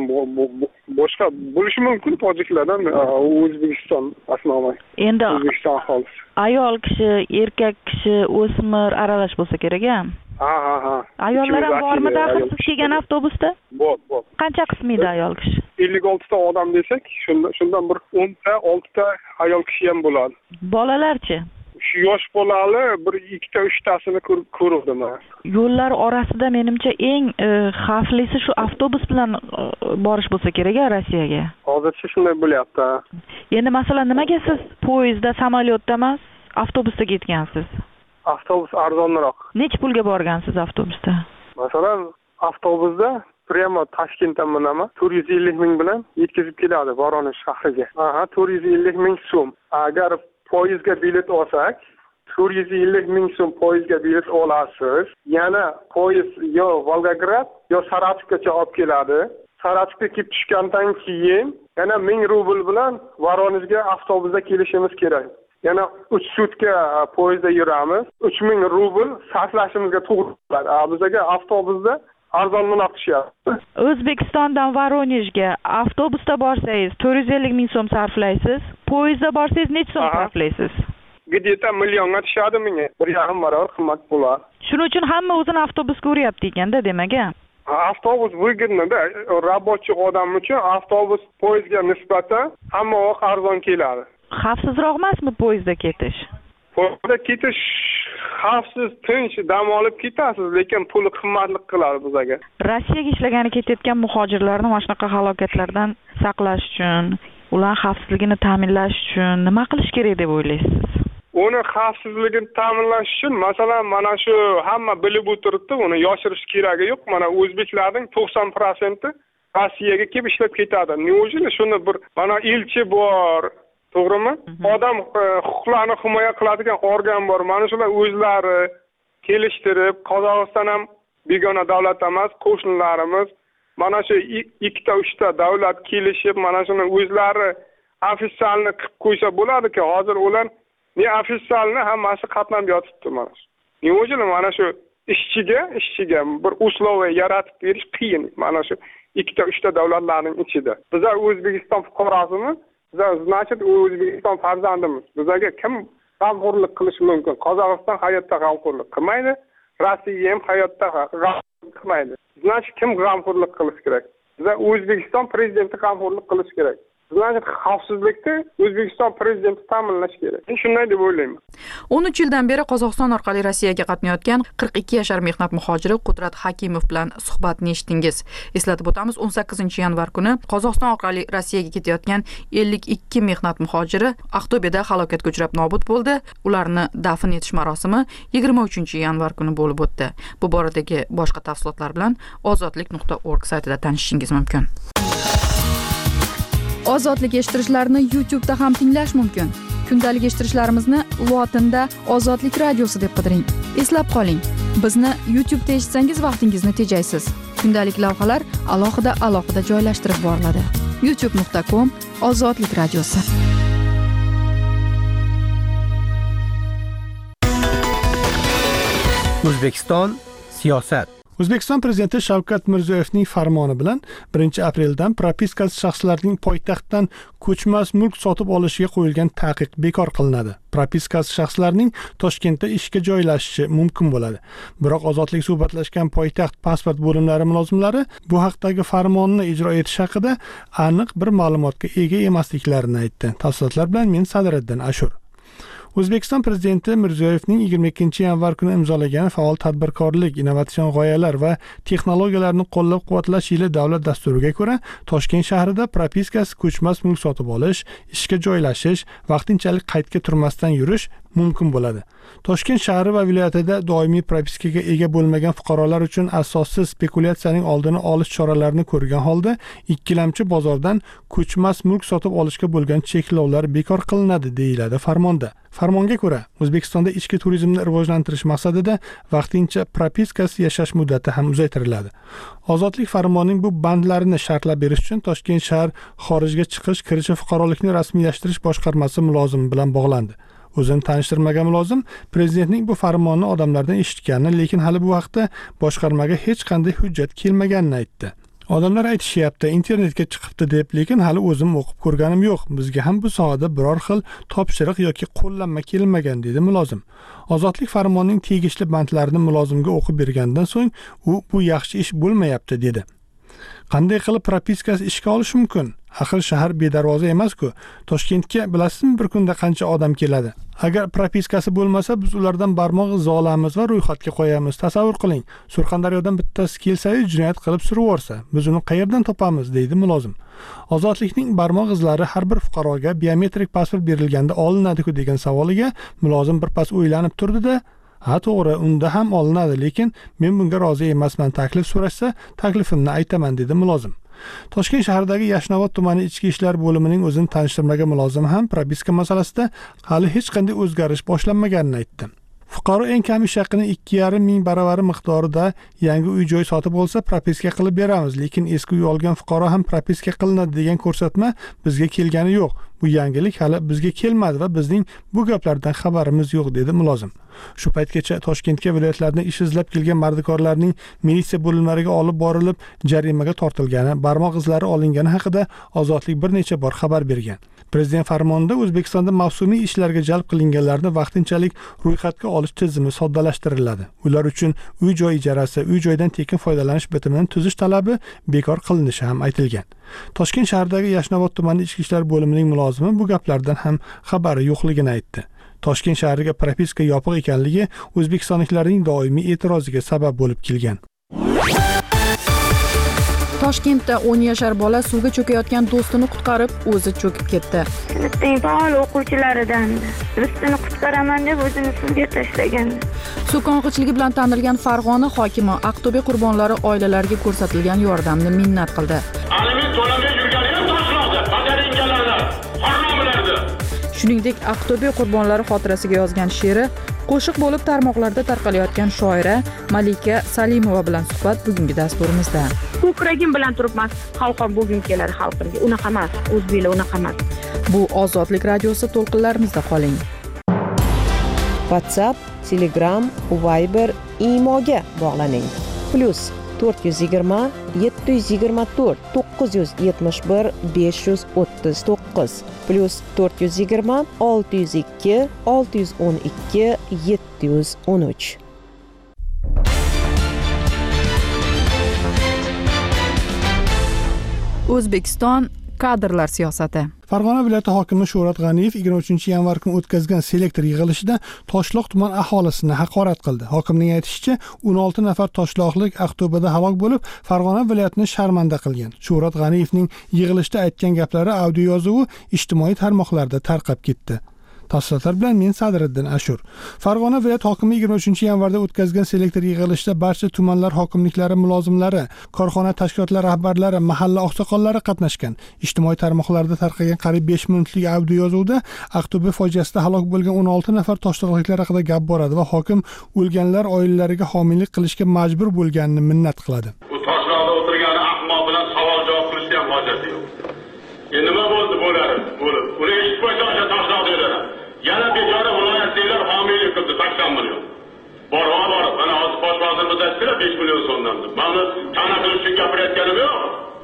boshqa bo'lishi mumkin tojiklardan, O'zbekiston asnomay. Endi O'zbekiston aholisi. Ayol kishi, erkak kishi, o'smir aralash bo'lsa kerak-a? Ha, ha, ha. Ayollar ham bormi daxil siz kelgan avtobusda? Bor, bor. Qancha qismi edi ayol kishi? ellik olti ta odam desak, shundan shundan bir o'n ta, olti ta ayol kishi ham bo'ladi. Bolalarchi? Shu yosh bolali bir ikkita, uchtasini ko'rdim. Yo'llar orasida menimcha eng xavflisi shu avtobus bilan borish bo'lsa kerak-a Rossiyaga. Hozircha shunday bo'lyapti. Endi masalan, nimaga siz poyezdda, samolyotda emas, avtobusda ketgansiz? Avtobus arzonroq. Necha pulga borgansiz avtobusda? Masalan, avtobusda prямо Toshkentdan bilaman, to'rt yuz ellik ming bilan yetkazib keladi Voronej shahriga. Aha, to'rt yuz ellik ming so'm. Agar poyezdga bilet olsak, to'rt yuz ellik ming so'm poyezdga bilet olasiz. Yana poyezd yo Volgograd yo Saratovgacha olib keladi. Saratovga kelib tushgandan keyin yana ming rubl bilan Voronejga avtobusda kelishimiz kerak. Yana uch sutka poyezdda yuramiz. uch ming rubl sarflashimizga to'g'ri keladi. Bizga avtobusda arzondan qilishyapti. O'zbekistondan Voronejga avtobusda borsangiz to'rt yuz ellik ming so'm sarflaysiz, poyezdda borsangiz necha so'm sarflaysiz? Где-то millionga tushadi menga. bir yarim barobar qimmat bo'ladi. Shuning uchun hamma o'zini avtobusga uryapti ekanda, demak. Avtobus выгодно-da, рабочий odam uchun avtobus poyezdga nisbatan hamma vaqt arzon keladi. Xavfsizroq emasmi poyezdda ketish? Poyezdda ketish xavfsiz, tinch, dam olib ketasiz, lekin puli qimmatlik qiladi bizga. Rossiyaga ishlagani ketayotgan muhojirlarni mana shunaqa halokatlardan saqlash uchun, ular xavfsizligini ta'minlash uchun nima qilish kerak deb o'ylaysiz? Uni xavfsizligini ta'minlash uchun masalan mana shu hamma bilib o'tiribdi, uni yoshirish keragi yo'q. Mana o'zbeklarning to'qson foizi Rossiyaga kelib ishlab ketadi. Neujeli shuni bir mana elchi bor, to'g'rimi? Odam huquqlarini himoya qiladigan organ bor. Mana shular o'zlari kelishtirib, Qozog'iston ham begona davlat emas, qo'shnilarimiz. Mana shu ikkita uchta davlat kelishib, mana shuni o'zlari ofitsialni qilib qo'ysa bo'ladi-ku. Hozir ular ne ofitsialni hammasi qatnab yotibdi mana shu. Neujeli mana shu ishchiga, ishchiga bir условия yaratib berish qiyin. Mana shu ikkita uchta davlatlarning ichida. Bizlar O'zbekiston fuqarosimiz, bizlar значит O'zbekiston farzandimiz. Bizlarga kim g'amxo'rlik qilishi mumkin? Qozog'iston hayotda g'amxo'rlik qilmaydi, Rossiya ham hayotda g'amxo'rlik qilmaydi. Значит kim g'amxo'rlik qilish kerak? Bizlar O'zbekiston prezidenti g'amxo'rlik qilish kerak. Значит xavfsizlikni O'zbekiston prezidenti ta'minlash kerak. Men shunday deb o'ylayman. o'n uch yildan beri Qozog'iston orqali Rossiyaga qatnayotgan qirq ikki yashar mehnat muhojiri Qudrat Hakimov bilan suhbatni eshitdingiz. Eslatib o'tamiz, o'n sakkizinchi yanvar kuni Qozog'iston orqali Rossiyaga ketayotgan ellik ikki mehnat muhojiri Aqto'beda halokatga uchrab nobud bo'ldi. Ularni dafn etish marosimi yigirma uchinchi yanvar kuni bo'lib o'tdi. Bu boradagi boshqa tafsilotlar bilan ozodlik nuqta org saytida tanishishingiz mumkin. Ozodlik eshittirishlarni YouTube da ham tinglash mumkin. Kundalik eshittirishlarimizni lotinda Ozodlik radiosi deb qidiring. Eslab qoling, bizni YouTube da eshitsangiz vaqtingizni tejaysiz. Kundalik lavhalar alohida alohida joylashtirib boriladi. youtube nuqta com Ozodlik radiosi. O'zbekiston siyosat. O'zbekiston prezidenti Shavkat Mirziyoyevning farmoni bilan birinchi apreldan propiskasiz shaxslarning poytaxtdan ko'chmas mulk sotib olishiga qo'yilgan taqiq bekor qilinadi. Propiskasiz shaxslarning Toshkentda ishga joylashishi mumkin bo'ladi. Biroq ozodlik suhbatlashgan poytaxt pasport bo'limlari mulozimlari bu haqdagi farmonni ijro etish haqida aniq bir ma'lumotga ega emasliklarini aytdi. Tafsilotlar bilan men Sadiriddin Ashur. O'zbekiston prezidenti Mirziyoyevning yigirma ikkinchi yanvar kuni imzolagan faol tadbirkorlik, innovatsion g'oyalar va texnologiyalarni qo'llab-quvvatlash yili davlat dasturiga ko'ra, Toshkent shahrida propiskasiz ko'chmas mulk sotib olish, ishga joylashish, vaqtinchalik qaydga turmasdan yurish mumkin bo'ladi. Toshkent shahri va viloyatida doimiy propiskaga ega bo'lmagan fuqarolar uchun asossiz spekulyatsiyaning oldini olish choralarini ko'rgan holda ikkilamchi bozordan ko'chmas mulk sotib olishga bo'lgan cheklovlar bekor qilinadi, deyiladi farmonda. Farmonga ko'ra, O'zbekistonda ichki turizmni rivojlantirish maqsadida vaqtincha propiskasiz yashash muddati ham uzaytiriladi. Ozodlik farmonining bu bandlarini shartlab berish uchun Toshkent shahar xorijga chiqish, kirish fuqarolikni rasmiylashtirish boshqarmasi mulozimi bilan bog'landi. O'zini tanishtirmagan mulozim prezidentning bu farmonni odamlardan eshitganini, lekin hali bu vaqtda boshqarmaga hech qanday hujjat kelmaganini aytdi. Odamlar aytishyapti, internetga chiqibdi deb, lekin hali o'zim o'qib ko'rganim yo'q. Bizga ham bu sohada biror xil topshiriq yoki qo'llanma kelmagan, dedi mulozim. Ozodlik farmonining tegishli bandlarini mulozimga o'qib bergandan so'ng u bu yaxshi ish bo'lmayapti, dedi. Qanday qilib propiskasiz ishga olish mumkin? Axir shahar bedarvoza emas-ku. Toshkentga bilasizmi bir kunda qancha odam keladi? Agar propiskasi bo'lmasa, biz ulardan barmoq izi olamiz va ro'yxatga qo'yamiz. Tasavvur qiling, Surxondaryodan bittasi kelsa, jinoyat qilib suraversa, biz uni qayerdan topamiz, deydi mulozim. Ozodlikning barmoq izlari har bir fuqaroga biometrik pasport berilganda olinadi-ku degan savoliga mulozim birpas o'ylanib turdi-da, ha to'g'ri, unda ham olinadi, lekin men bunga rozi emasman. Taklif so'rashsa, taklifimni aytaman, dedi mulozim. Toshkent shahridagi Yashnobod tumani ichki ishlar bo'limining o'zini tanishtirmagan mulozim ham propiska masalasida hali hech qanday o'zgarish boshlanmaganini aytdi. Fuqaro eng kam ish haqini ikki yarim ming baravari miqdorida yangi uy-joy sotib olsa, propiska qilib beramiz, lekin eski uy olgan fuqaro ham propiska qilinadi degan ko'rsatma bizga kelgani yo'q. Bu yangilik hali bizga kelmadi va bizning bu gaplardan xabarimiz yo'q, dedi mulozim. Shu paytgacha Toshkentga viloyatlardan ish izlab kelgan mardikorlarning militsiya bo'linmalariga olib borilib, jarimaga tortilgani, barmoq izlari olingani haqida Ozodlik bir necha bor xabar bergan. Prezident farmonida O'zbekistonda mavsumiy ishlarga jalb qilinganlarni vaqtinchalik ro'yxatga olish tizimi soddalashtiriladi. Ular uchun uy-joy ijarasi, uy-joydan tekin foydalanish bitimini tuzish talabi bekor qilinishi ham aytilgan. Toshkent shahridagi Yashnobod tumani ichki ishlar bo'limining mulozimi bu gaplardan ham xabari yo'qligini aytdi. Toshkent shahriga propiska yopiq ekanligi o'zbekistonliklarning doimiy e'tiroziga sabab bo'lib kelgan. Toshkentda o'n yashar bola suvga cho'kayotgan do'stini qutqarib, o'zi cho'kib ketdi. Sinfning faol o'quvchilaridan do'stini qutqaraman deb o'zini suvga tashlagan. Suv qong'ichligi bilan tanilgan Farg'ona hokimi Aqto'be qurbonlari oilalariga ko'rsatilgan yordamni minnat qildi. Aliment to'lamay yurgani ham tashladi, qadaringalarlar, haromilardi. Shuningdek, Aqto'be qurbonlari xotirasiga yozgan she'ri qo'shiq bo'lib tarmoqlarda tarqalayotgan shoira Malika Salimova bilan suhbat bugungi dasturimizda. Ko'kragim bilan turibman, xalqim bo'lgim keladi xalqimga. Unaqa emas, o'zbeklar unaqa emas. Bu Ozodlik radiosi to'lqinlarimizda qoling. WhatsApp, Telegram, Viber, Imoga bog'laning. Plus to'rt yuz yigirma yetti yuz yigirma to'rt to'qqiz yuz yetmish bir besh yuz o'ttiz to'qqiz plus to'rt yuz yigirma olti yuz ikki olti yuz o'n ikki yetti yuz o'n uch. O'zbekiston kadrlar siyosati. Farg'ona viloyati hokimi Shuhrat G'aniyev yigirma uchinchi yanvar kuni o'tkazgan selektor yig'ilishida Toshloq tuman aholisini haqorat qildi. Hokimning aytishicha, o'n olti nafar toshloqlik Aqto'beda halok bo'lib, Farg'ona viloyatini sharmanda qilgan. Shuhrat G'aniyevning yig'ilishda aytgan gaplari audio yozuvi ijtimoiy tarmoqlarda tarqab ketdi. Tafsilotlar bilan men Sadriddin Ashur. Farg'ona viloyat hokimi yigirma uchinchi yanvarda o'tkazgan selektor yig'ilishida barcha tumanlar hokimliklari mulozimlari, korxona tashkilotlari rahbarlari, mahalla oqsoqollari qatnashgan. Ijtimoiy tarmoqlarda tarqagan qariyb besh minutlik audio yozuvda Aqto'be fojiasida halok bo'lgan o'n olti nafar toshloqliklar haqida gap boradi va hokim o'lganlar oilalariga homiylik qilishga majbur bo'lganini minnat qiladi. Bu toshloqda o'tirgan ahmoq bilan savol javob qilishga ham hojati yo'q. Endi nima bo'ldi bo'ladi? Bo'lib, uni eshitib qo'ysa toshloq deydilar. Yana bechora viloyatliklar homiylik qildi sakson million. Borma bor, mana hozir bosh vazirimiz aytdilar besh million so'mdan deb. Mana ta'na qilish uchun gapirayotganim yo'q.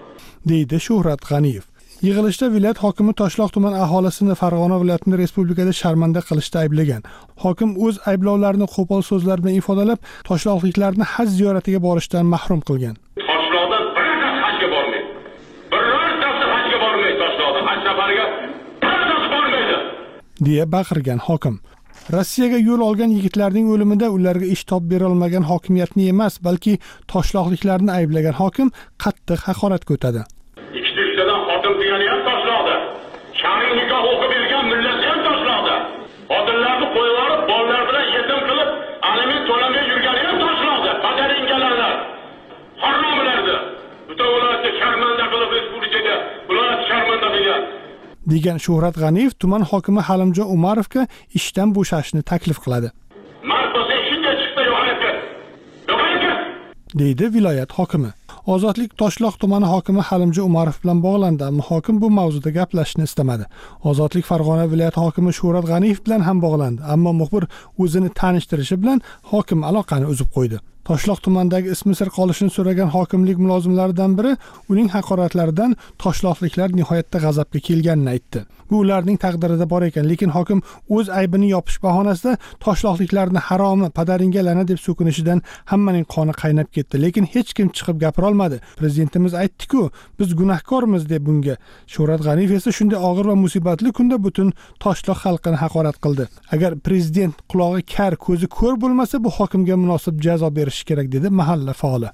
deydi Shuhrat G'aniyev. Yig'ilishda viloyat hokimi Toshloq tuman aholisini Farg'ona viloyatini respublikada sharmanda qilishda ayblagan. Hokim o'z ayblovlarini qo'pol so'zlar bilan ifodalab, toshloqliklarni haj ziyoratiga borishdan mahrum qilgan. Toshloqdan birorta hajga bormaydi. Birortasi hajga bormaydi Toshloqdan. Haj safariga birortasi bormaydi. deya baqirgan hokim. Rossiyaga yo'l olgan yigitlarning o'limida ularga ish topib bera olmagan hokimiyatni emas, balki toshloqliklarni ayblagan hokim qattiq haqorat ko'tadi. Ikkita uchtadan xotin tuyani ham Toshloqda. Shar'iy nikoh o'qib bergan millati ham Toshloqda. Xotinlarni qo'yib olib, bolalar bilan yetim qilib, aliment to'lamay yurgani ham Toshloqda. Qadaringalarlar, haromilardi. Butun viloyatni sharmanda qilib respublikaga, viloyat sharmanda qilgan. degan Shuhrat G'aniyev tuman hokimi Halimjon Umarovga ishdan bo'shashni taklif qiladi. Markasi shunday chiqdi yo'qoladi. Yo'qoladi. deydi viloyat hokimi. Ozodlik Toshloq tumani hokimi Halimjon Umarov bilan bog'landi, ammo hokim bu mavzuda gaplashishni istamadi. Ozodlik Farg'ona viloyati hokimi Shuhrat G'aniyev bilan ham bog'landi, ammo muxbir o'zini tanishtirishi bilan hokim aloqani uzib qo'ydi. Toshloq tumanidagi ismi sir qolishini so'ragan hokimlik mulozimlaridan biri uning haqoratlaridan toshloqliklar nihoyatda g'azabga kelganini aytdi. Bu ularning taqdirida bor ekan, lekin hokim o'z aybini yopish bahonasida toshloqliklarni haromi, padaringga la'nat deb so'kinishidan hammaning qoni qaynab ketdi, lekin hech kim chiqib gapira olmadi. Prezidentimiz aytdi-ku, biz gunohkormiz deb bunga. Shuhrat G'aniyev esa shunday og'ir va musibatli kunda butun Toshloq xalqini haqorat qildi. Agar prezident qulog'i kar, ko'zi ko'r bo'lmasa, bu hokimga munosib jazo berishi kerak, dedi mahalla faoli.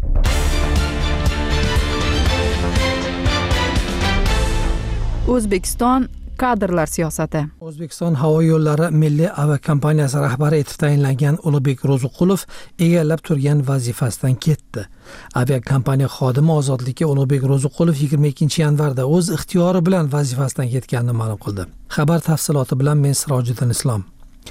O'zbekiston kadrlar siyosati. O'zbekiston havo yo'llari milliy aviakompaniyasi rahbari etib tayinlangan Ulug'bek Ro'ziqulov egallab turgan vazifasidan ketdi. Aviakompaniya xodimi ozodlikka Ulug'bek Ro'ziqulov yigirma ikkinchi yanvarda o'z ixtiyori bilan vazifasidan ketganini ma'lum qildi. Xabar tafsiloti bilan men Sirojiddin Islom.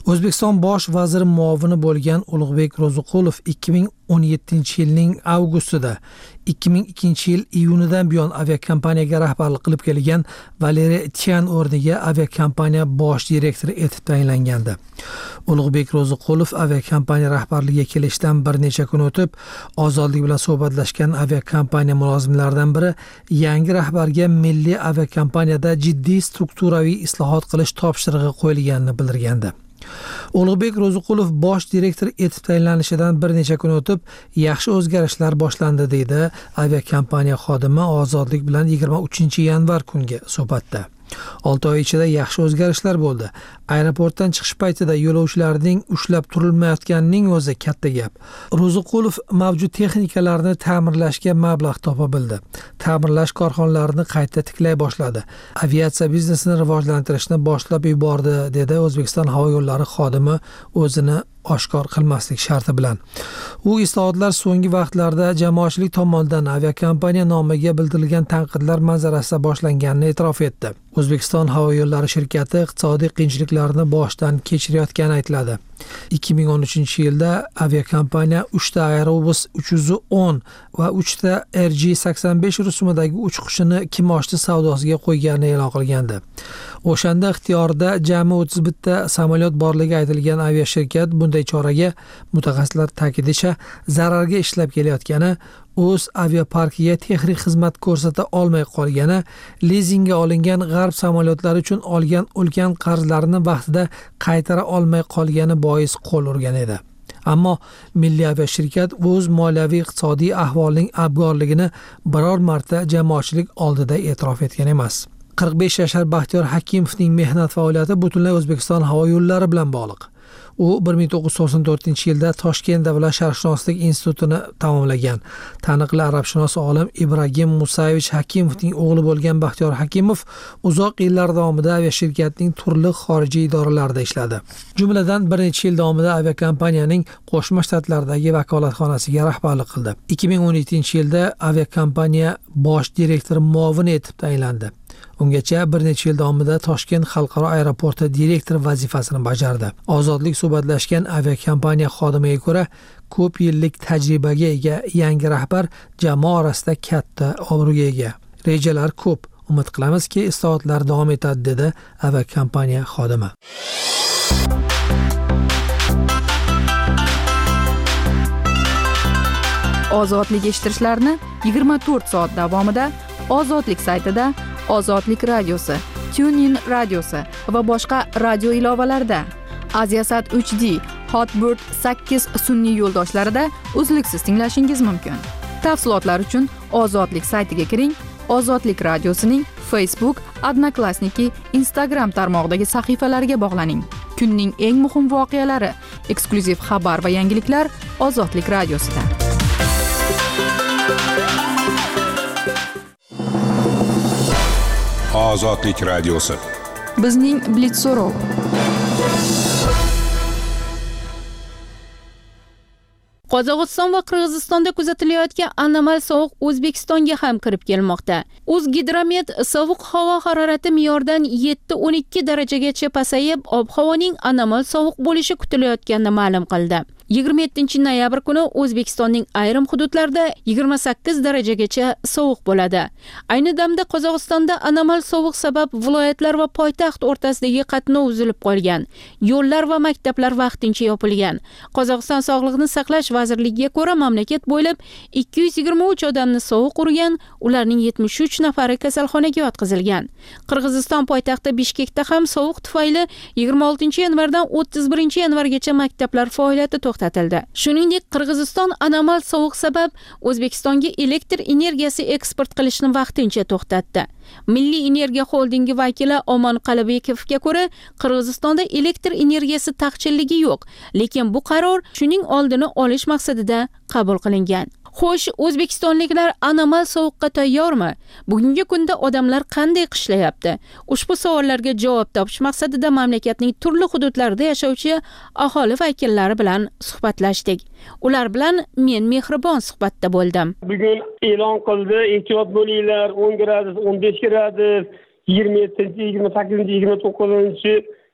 O'zbekiston bosh vaziri muovini bo'lgan Ulug'bek Ro'ziqulov ikki ming o'n yettinchi yilning avgustida ikki ming ikkinchi yil iyunidan buyon aviakompaniyaga rahbarlik qilib kelgan Valeriy Tyan o'rniga aviakompaniya bosh direktori etib tayinlangandi. Ulug'bek Ro'ziqulov aviakompaniya rahbarligiga kelishdan bir necha kun o'tib, Ozodlik bilan suhbatlashgan aviakompaniya mulozimlaridan biri yangi rahbarga milliy aviakompaniyada jiddiy strukturaviy islohot qilish topshirig'i qo'yilganini bildirgandi. Ulug'bek Ro'ziqulov bosh direktor etib tayinlanishidan bir necha kun o'tib, yaxshi o'zgarishlar boshlandi deydi aviakompaniya xodimi Ozodlik bilan yigirma uchinchi yanvar kungi suhbatda. olti oy ichida yaxshi o'zgarishlar bo'ldi. Aeroportdan chiqish paytida yo'lovchilarning ushlab turilmayotganining o'zi katta gap. Ro'ziqulov mavjud texnikalarni ta'mirlashga mablag' topa bildi. Ta'mirlash korxonalarini qayta tiklay boshladi. Aviatsiya biznesini rivojlantirishni boshlab yubordi, dedi O'zbekiston havo yo'llari xodimi o'zini oshkor qilmaslik sharti bilan. U islohotlar so'nggi vaqtlarda jamoatchilik tomonidan aviakompaniya nomiga bildirilgan tanqidlar manzarasida boshlanganini e'tirof etdi. O'zbekiston havo yo'llari shirkati iqtisodiy qiyinchiliklarni boshdan kechirayotgani aytiladi. ikki ming o'n uchinchi yilda aviakompaniya uchta Airbus uch yuz o'n va uchta R G sakson besh rusumidagi uchqushini kimoshdi savdosiga qo'yganini e'lon qilgandi. O'shanda ixtiyorida jami o'ttiz bitta samolyot borligi aytilgan aviashirkat bunday choraga mutaxassislar ta'kidlashicha zararga ishlab kelayotgani, o'z aviaparkiga texnik xizmat ko'rsata olmay qolgani, lizingga olingan g'arb samolyotlari uchun olgan ulkan qarzlarni vaqtida qaytara olmay qolgani bois qo'l urgan edi. Ammo milliy aviashirkat o'z moliyaviy iqtisodiy ahvolining abgorligini biror marta jamoatchilik oldida e'tirof etgan emas. qirq besh yashar Baxtiyor Hakimovning mehnat faoliyati butunlay O'zbekiston havo yo'llari bilan bog'liq. U bir ming to'qqiz yuz to'qson to'rtinchi yilda Toshkent davlat sharqshunoslik institutini tamomlagan. Taniqli arabshunos olim Ibragim Musayevich Hakimovning o'g'li bo'lgan Baxtiyor Hakimov uzoq yillar davomida aviashirkatning turli xorijiy idoralarida ishladi. Jumladan bir necha yil davomida aviakompaniyaning Qo'shma Shtatlardagi vakolatxonasiga rahbarlik qildi. ikki ming o'n yettinchi yilda aviakompaniya bosh direktori muovini etib tayinlandi. Ungacha bir necha yil davomida Toshkent xalqaro aeroporti direktori vazifasini bajardi. Ozodlik suhbatlashgan aviakompaniya xodimiga ko'ra, ko'p yillik tajribaga ega yangi rahbar jamoa orasida katta obro'ga ega. Rejalar ko'p. Umid qilamizki, islohotlar davom etadi, dedi aviakompaniya xodimi. Ozodlik eshittirishlarni yigirma to'rt soat davomida Ozodlik saytida, Ozodlik radiosi, TuneIn radiosi va boshqa radio ilovalarda, Aziasat uch D, Hotbird sakkiz sun'iy yo'ldoshlarida uzluksiz tinglashingiz mumkin. Tafsilotlar uchun Ozodlik saytiga kiring. Ozodlik radiosining Facebook, Odnoklassniki, Instagram tarmog'idagi sahifalariga bog'laning. Kunning eng muhim voqealari, eksklyuziv xabar va yangiliklar Ozodlik radiosida. Ozodlik radiosi. Bizning Blitz so'rov. Qozog'iston va Qirg'izistonda kuzatilayotgan anomal sovuq O'zbekistonga ham kirib kelmoqda. O'zgidromet sovuq havo harorati me'yordan yetti o'n ikki darajagacha pasayib, ob-havoning anomal sovuq bo'lishi kutilayotganini ma'lum qildi. yigirma yettinchi noyabr kuni O'zbekistonning ayrim hududlarida yigirma sakkiz darajagacha sovuq bo'ladi. Ayni damda Qozog'istonda anomal sovuq sabab viloyatlar va poytaxt o'rtasidagi qatnov uzilib qolgan. Yo'llar va maktablar vaqtincha yopilgan. Qozog'iston Sog'liqni saqlash vazirligiga ko'ra, mamlakat bo'ylab ikki yuz yigirma uch odamni sovuq urgan, ularning yetmish uch nafari kasalxonaga yotqizilgan. Qirg'iziston poytaxti Bishkekda ham sovuq tufayli yigirma oltinchi yanvardan o'ttiz birinchi yanvargacha maktablar faoliyati to'xtatildi. Shuningdek, Qirg'iziston anomal sovuq sabab O'zbekistonga elektr energiyasi eksport qilishni vaqtincha to'xtatdi. Milliy energiya xoldingi vakili Omon Qalabekovga ko'ra, Qirg'izistonda elektr energiyasi taqchilligi yo'q, lekin bu qaror shuning oldini olish maqsadida qabul qilingan. Xo'sh, o'zbekistonliklar anomal sovuqqa tayyormi? Bugungi kunda odamlar qanday qishlayapti? Ushbu savollarga javob topish maqsadida mamlakatning turli hududlarida yashovchi aholi vakillari bilan suhbatlashdik. Ular bilan men mehribon suhbatda bo'ldim. Bugun e'lon qildi, ehtiyot bo'linglar, o'n gradus, o'n besh gradus, yigirma yettinchi, yigirma sakkizinchi, yigirma to'qqizinchi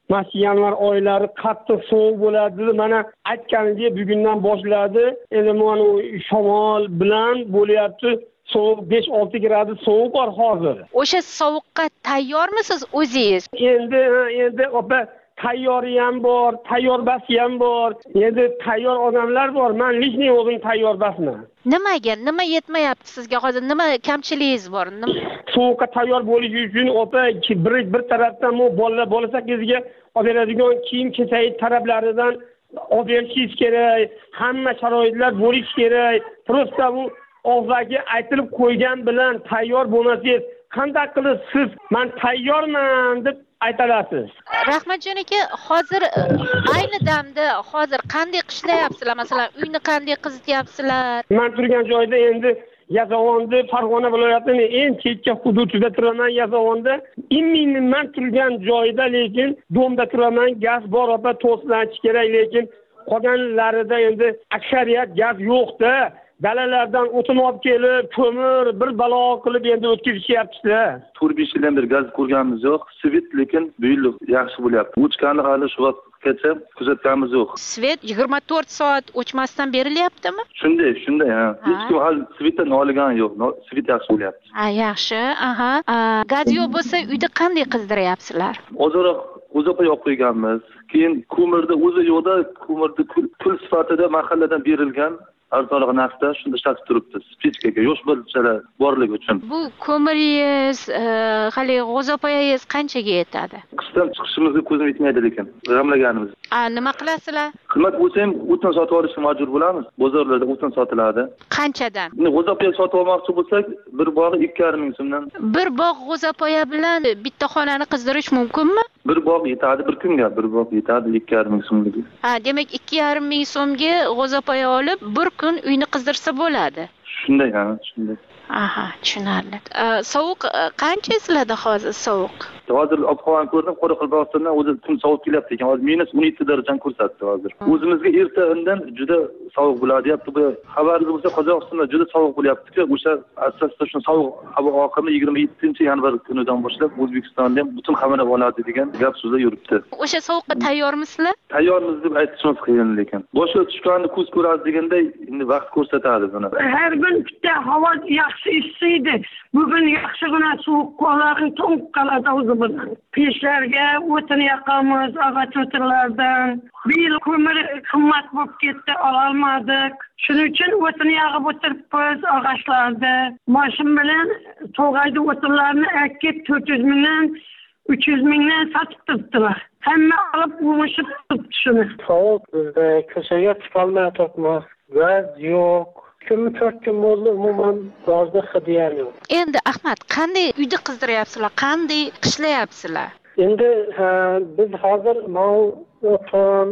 mana shu yanvar oylari qattiq sovuq bo'ladi. Mana aytganidek bugundan boshladi. Endi mana shamol bilan bo'lyapti. Sovuq besh olti gradus sovuq bor hozir. O'sha sovuqqa tayyormisiz o'zingiz? Endi endi opa tayyori ham bor, tayyorbasi ham bor. Endi tayyor odamlar bor. Men lishniy o'zim tayyorbasman. Nimaga? Nima yetmayapti sizga hozir? Nima kamchiligingiz bor? Sovuqqa tayyor bo'lish uchun opa bir bir tarafdan bu bolalar bola sakkiziga olib beradigan kiyim-kechak talablaridan olib berishingiz kerak. Hamma sharoitlar bo'lishi kerak. Prosta bu og'zaki aytilib qo'ygan bilan tayyor bo'lmasangiz, qanday qilib siz men tayyorman deb aytasiz? Rahmatjon aka, hozir ayni damda hozir qanday qishlayapsizlar? Masalan, uyni qanday qizityapsizlar? Men turgan joyda endi Yazovonda, Farg'ona viloyatining eng chekka hududida turaman. Yazovonda imminni men turgan joyda, lekin domda turaman. Gaz bor, opa to'slanish kerak, lekin qolganlarida endi aksariyat gaz yo'qda. Dalalardan o'tin olib kelib, ko'mir bir balo qilib endi o'tkazishyapti. to'rt besh yildan beri gaz ko'rganimiz yo'q. Svet lekin bu yil yaxshi bo'lyapti. O'chganni hali shu vaqtgacha kuzatganimiz yo'q. Svet yigirma to'rt soat o'chmasdan berilyaptimi? Shunday, shunday, ha. Hech kim hali svetdan olgani yo'q. Svet yaxshi bo'lyapti. Ha, yaxshi. Aha. Gaz yo'q bo'lsa, uyda qanday qizdiryapsizlar? Ozroq o'zopa yo'q qo'yganmiz. Keyin ko'mirda o'zi yo'qda, ko'mirda kul sifatida mahalladan berilgan arzonroq narxda shunda ishlatib turibdi. Spechkaga yosh bolalar borligi uchun. Bu ko'miringiz, hali g'o'zapoyangiz qanchaga yetadi? Qishdan chiqishimizga ko'zim yetmaydi lekin g'amlaganimiz. A, nima qilasizlar? Xizmat bo'lsa ham o'tin sotib olishga majbur bo'lamiz. Bozorlarda o'tin sotiladi. Qanchadan? G'o'zapoya sotib olmoqchi bo'lsak, bir bog'i ikki yarim ming so'mdan. Bir bog' g'o'zapoya bilan bitta xonani qizdirish mumkinmi? Bir bog' yetadi bir kunga, bir bog' yetadi ikki yarim ming so'mga. Ha, demak ikki yarim ming so'mga g'o'zapoya olib, bir kun uyni qizdirsa bo'ladi. Shunday, ha, shunday. Aha, tushunarli. Sovuq qancha sizlarda hozir sovuq? Hozir ob-havoni ko'rdim, Qoraqalpog'istondan o'zi kun sovuq kelyapti ekan. Hozir minus o'n yetti darajani ko'rsatdi hozir. O'zimizga erta undan juda sovuq bo'ladi deyapti. Bu xabaringiz bo'lsa, Qozog'istonda juda sovuq bo'lyapti-ku. O'sha asosda shu sovuq havo oqimi yigirma yettinchi yanvar kunidan boshlab O'zbekistonda ham butun xabarlar oladi degan gap so'zlar yuribdi. O'sha sovuqqa tayyormisizlar? Tayyormiz deb aytishimiz qiyin lekin. Boshqa tushganni ko'z ko'radi deganday endi vaqt ko'rsatadi buni. Har kun bitta havo yaxshi isiydi. Bugun yaxshigina sovuq qoladi, to'nq qoladi o'zi bilan. Peshlarga o'tin yoqamiz, ag'ach o'tinlardan. Bu yil ko'mir qimmat bo'lib ketdi, ololmadik. Shuning uchun o'tin yog'ib o'tiribmiz ag'achlarda. Mashin bilan to'g'aydi o'tinlarni akib to'rt yuz mingdan uch yuz mingdan sotib turibdilar. Hamma olib bo'lishib turibdi shuni. Sovuq bizda ko'chaga chiqolmay turibmiz. Gaz yo'q. Kun to'rt kun bo'ldi, umuman gazda hidiyam yo'q. Endi Ahmad, qanday uyda qizdiryapsizlar? Qanday qishlayapsizlar? Endi biz hozir mol o'tin,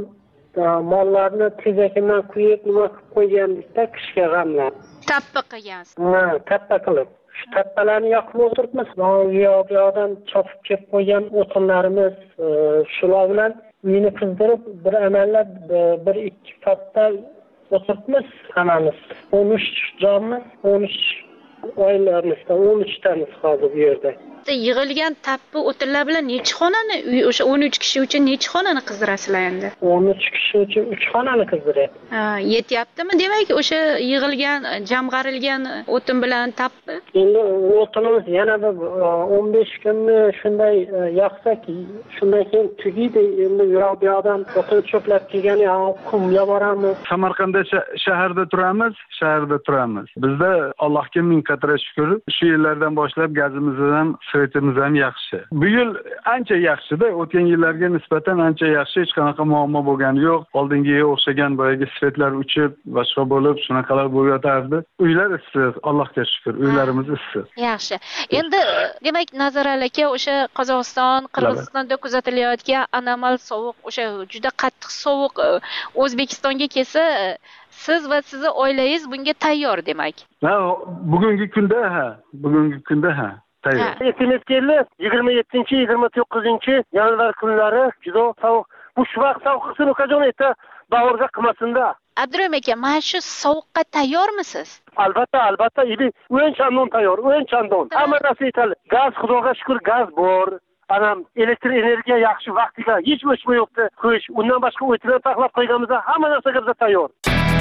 mollarni tezakidan quyib nima qilib qo'yganlikda qishga g'amlab. Tappa qilgansiz. Ha, tappa qilib. Shu tappalarni yoqib o'tiribmiz. Bu yoqdan chopib kelib qo'ygan o'tinlarimiz shular bilan uyni qizdirib, bir amallab bir ikki hafta o'tiribmiz hammamiz. o'n uch jonimiz, o'n uch oilamizda o'n uch tamiz hozir bu yerda. Yig'ilgan tappi o'tinlar bilan necha xonani, o'sha o'n uch kishi uchun necha xonani qizdirasizlar endi? o'n uch kishi uchun uch xonani qizdiryapti. Ha, yetyaptimi? Demak, o'sha yig'ilgan, jamg'arilgan o'tin bilan tappi. Endi o'tinimiz yana bir o'n besh kunni shunday yoqsak, shundan keyin tugaydi. Endi bu yoqdan o'tin cho'plab kelgan qumga boramiz. Samarqandda shaharda turamiz, shaharda turamiz. Bizda Allohga ming qadar shukr, shu yillardan boshlab gazimiz ham svetimiz ham yaxshi. Bu yil ancha yaxshi-da, o'tgan yillarga nisbatan ancha yaxshi, hech qanaqa muammo bo'lgani yo'q. Oldingiga o'xshagan boyagi svetlar uchib, boshqa bo'lib, shunaqalar bo'lib yotardi. Uylar issiq, Allohga shukr, uylarimiz issiq. Yaxshi. Endi demak, Nazoral aka, o'sha Qozog'iston, Qirg'izistonda kuzatilayotgan anomal sovuq, o'sha juda qattiq sovuq O'zbekistonga kelsa, siz va sizni oilangiz bunga tayyor demak. Ha, bugungi kunda ha, bugungi kunda ha. Etimizga yigirma yettinchi yigirma to'qqizinchi yanvar kunlari juda sovuq. Bu shu vaqt sovuqsin ukajon esa bag'irga qilmasinda. Abdurum aka, mana shu sovuqqa tayyormisiz? Albatta, albatta, idi. O'yin chandon tayyor, o'yin chandon. Hamma narsa yetarli. Gaz, Xudoga shukr, gaz bor. anam elektr energiya yaxshi vaqtiga hech o'chmayapti qo'yish. Undan boshqa o'tini taxlab qo'yganimizda hamma narsaga biz tayyor.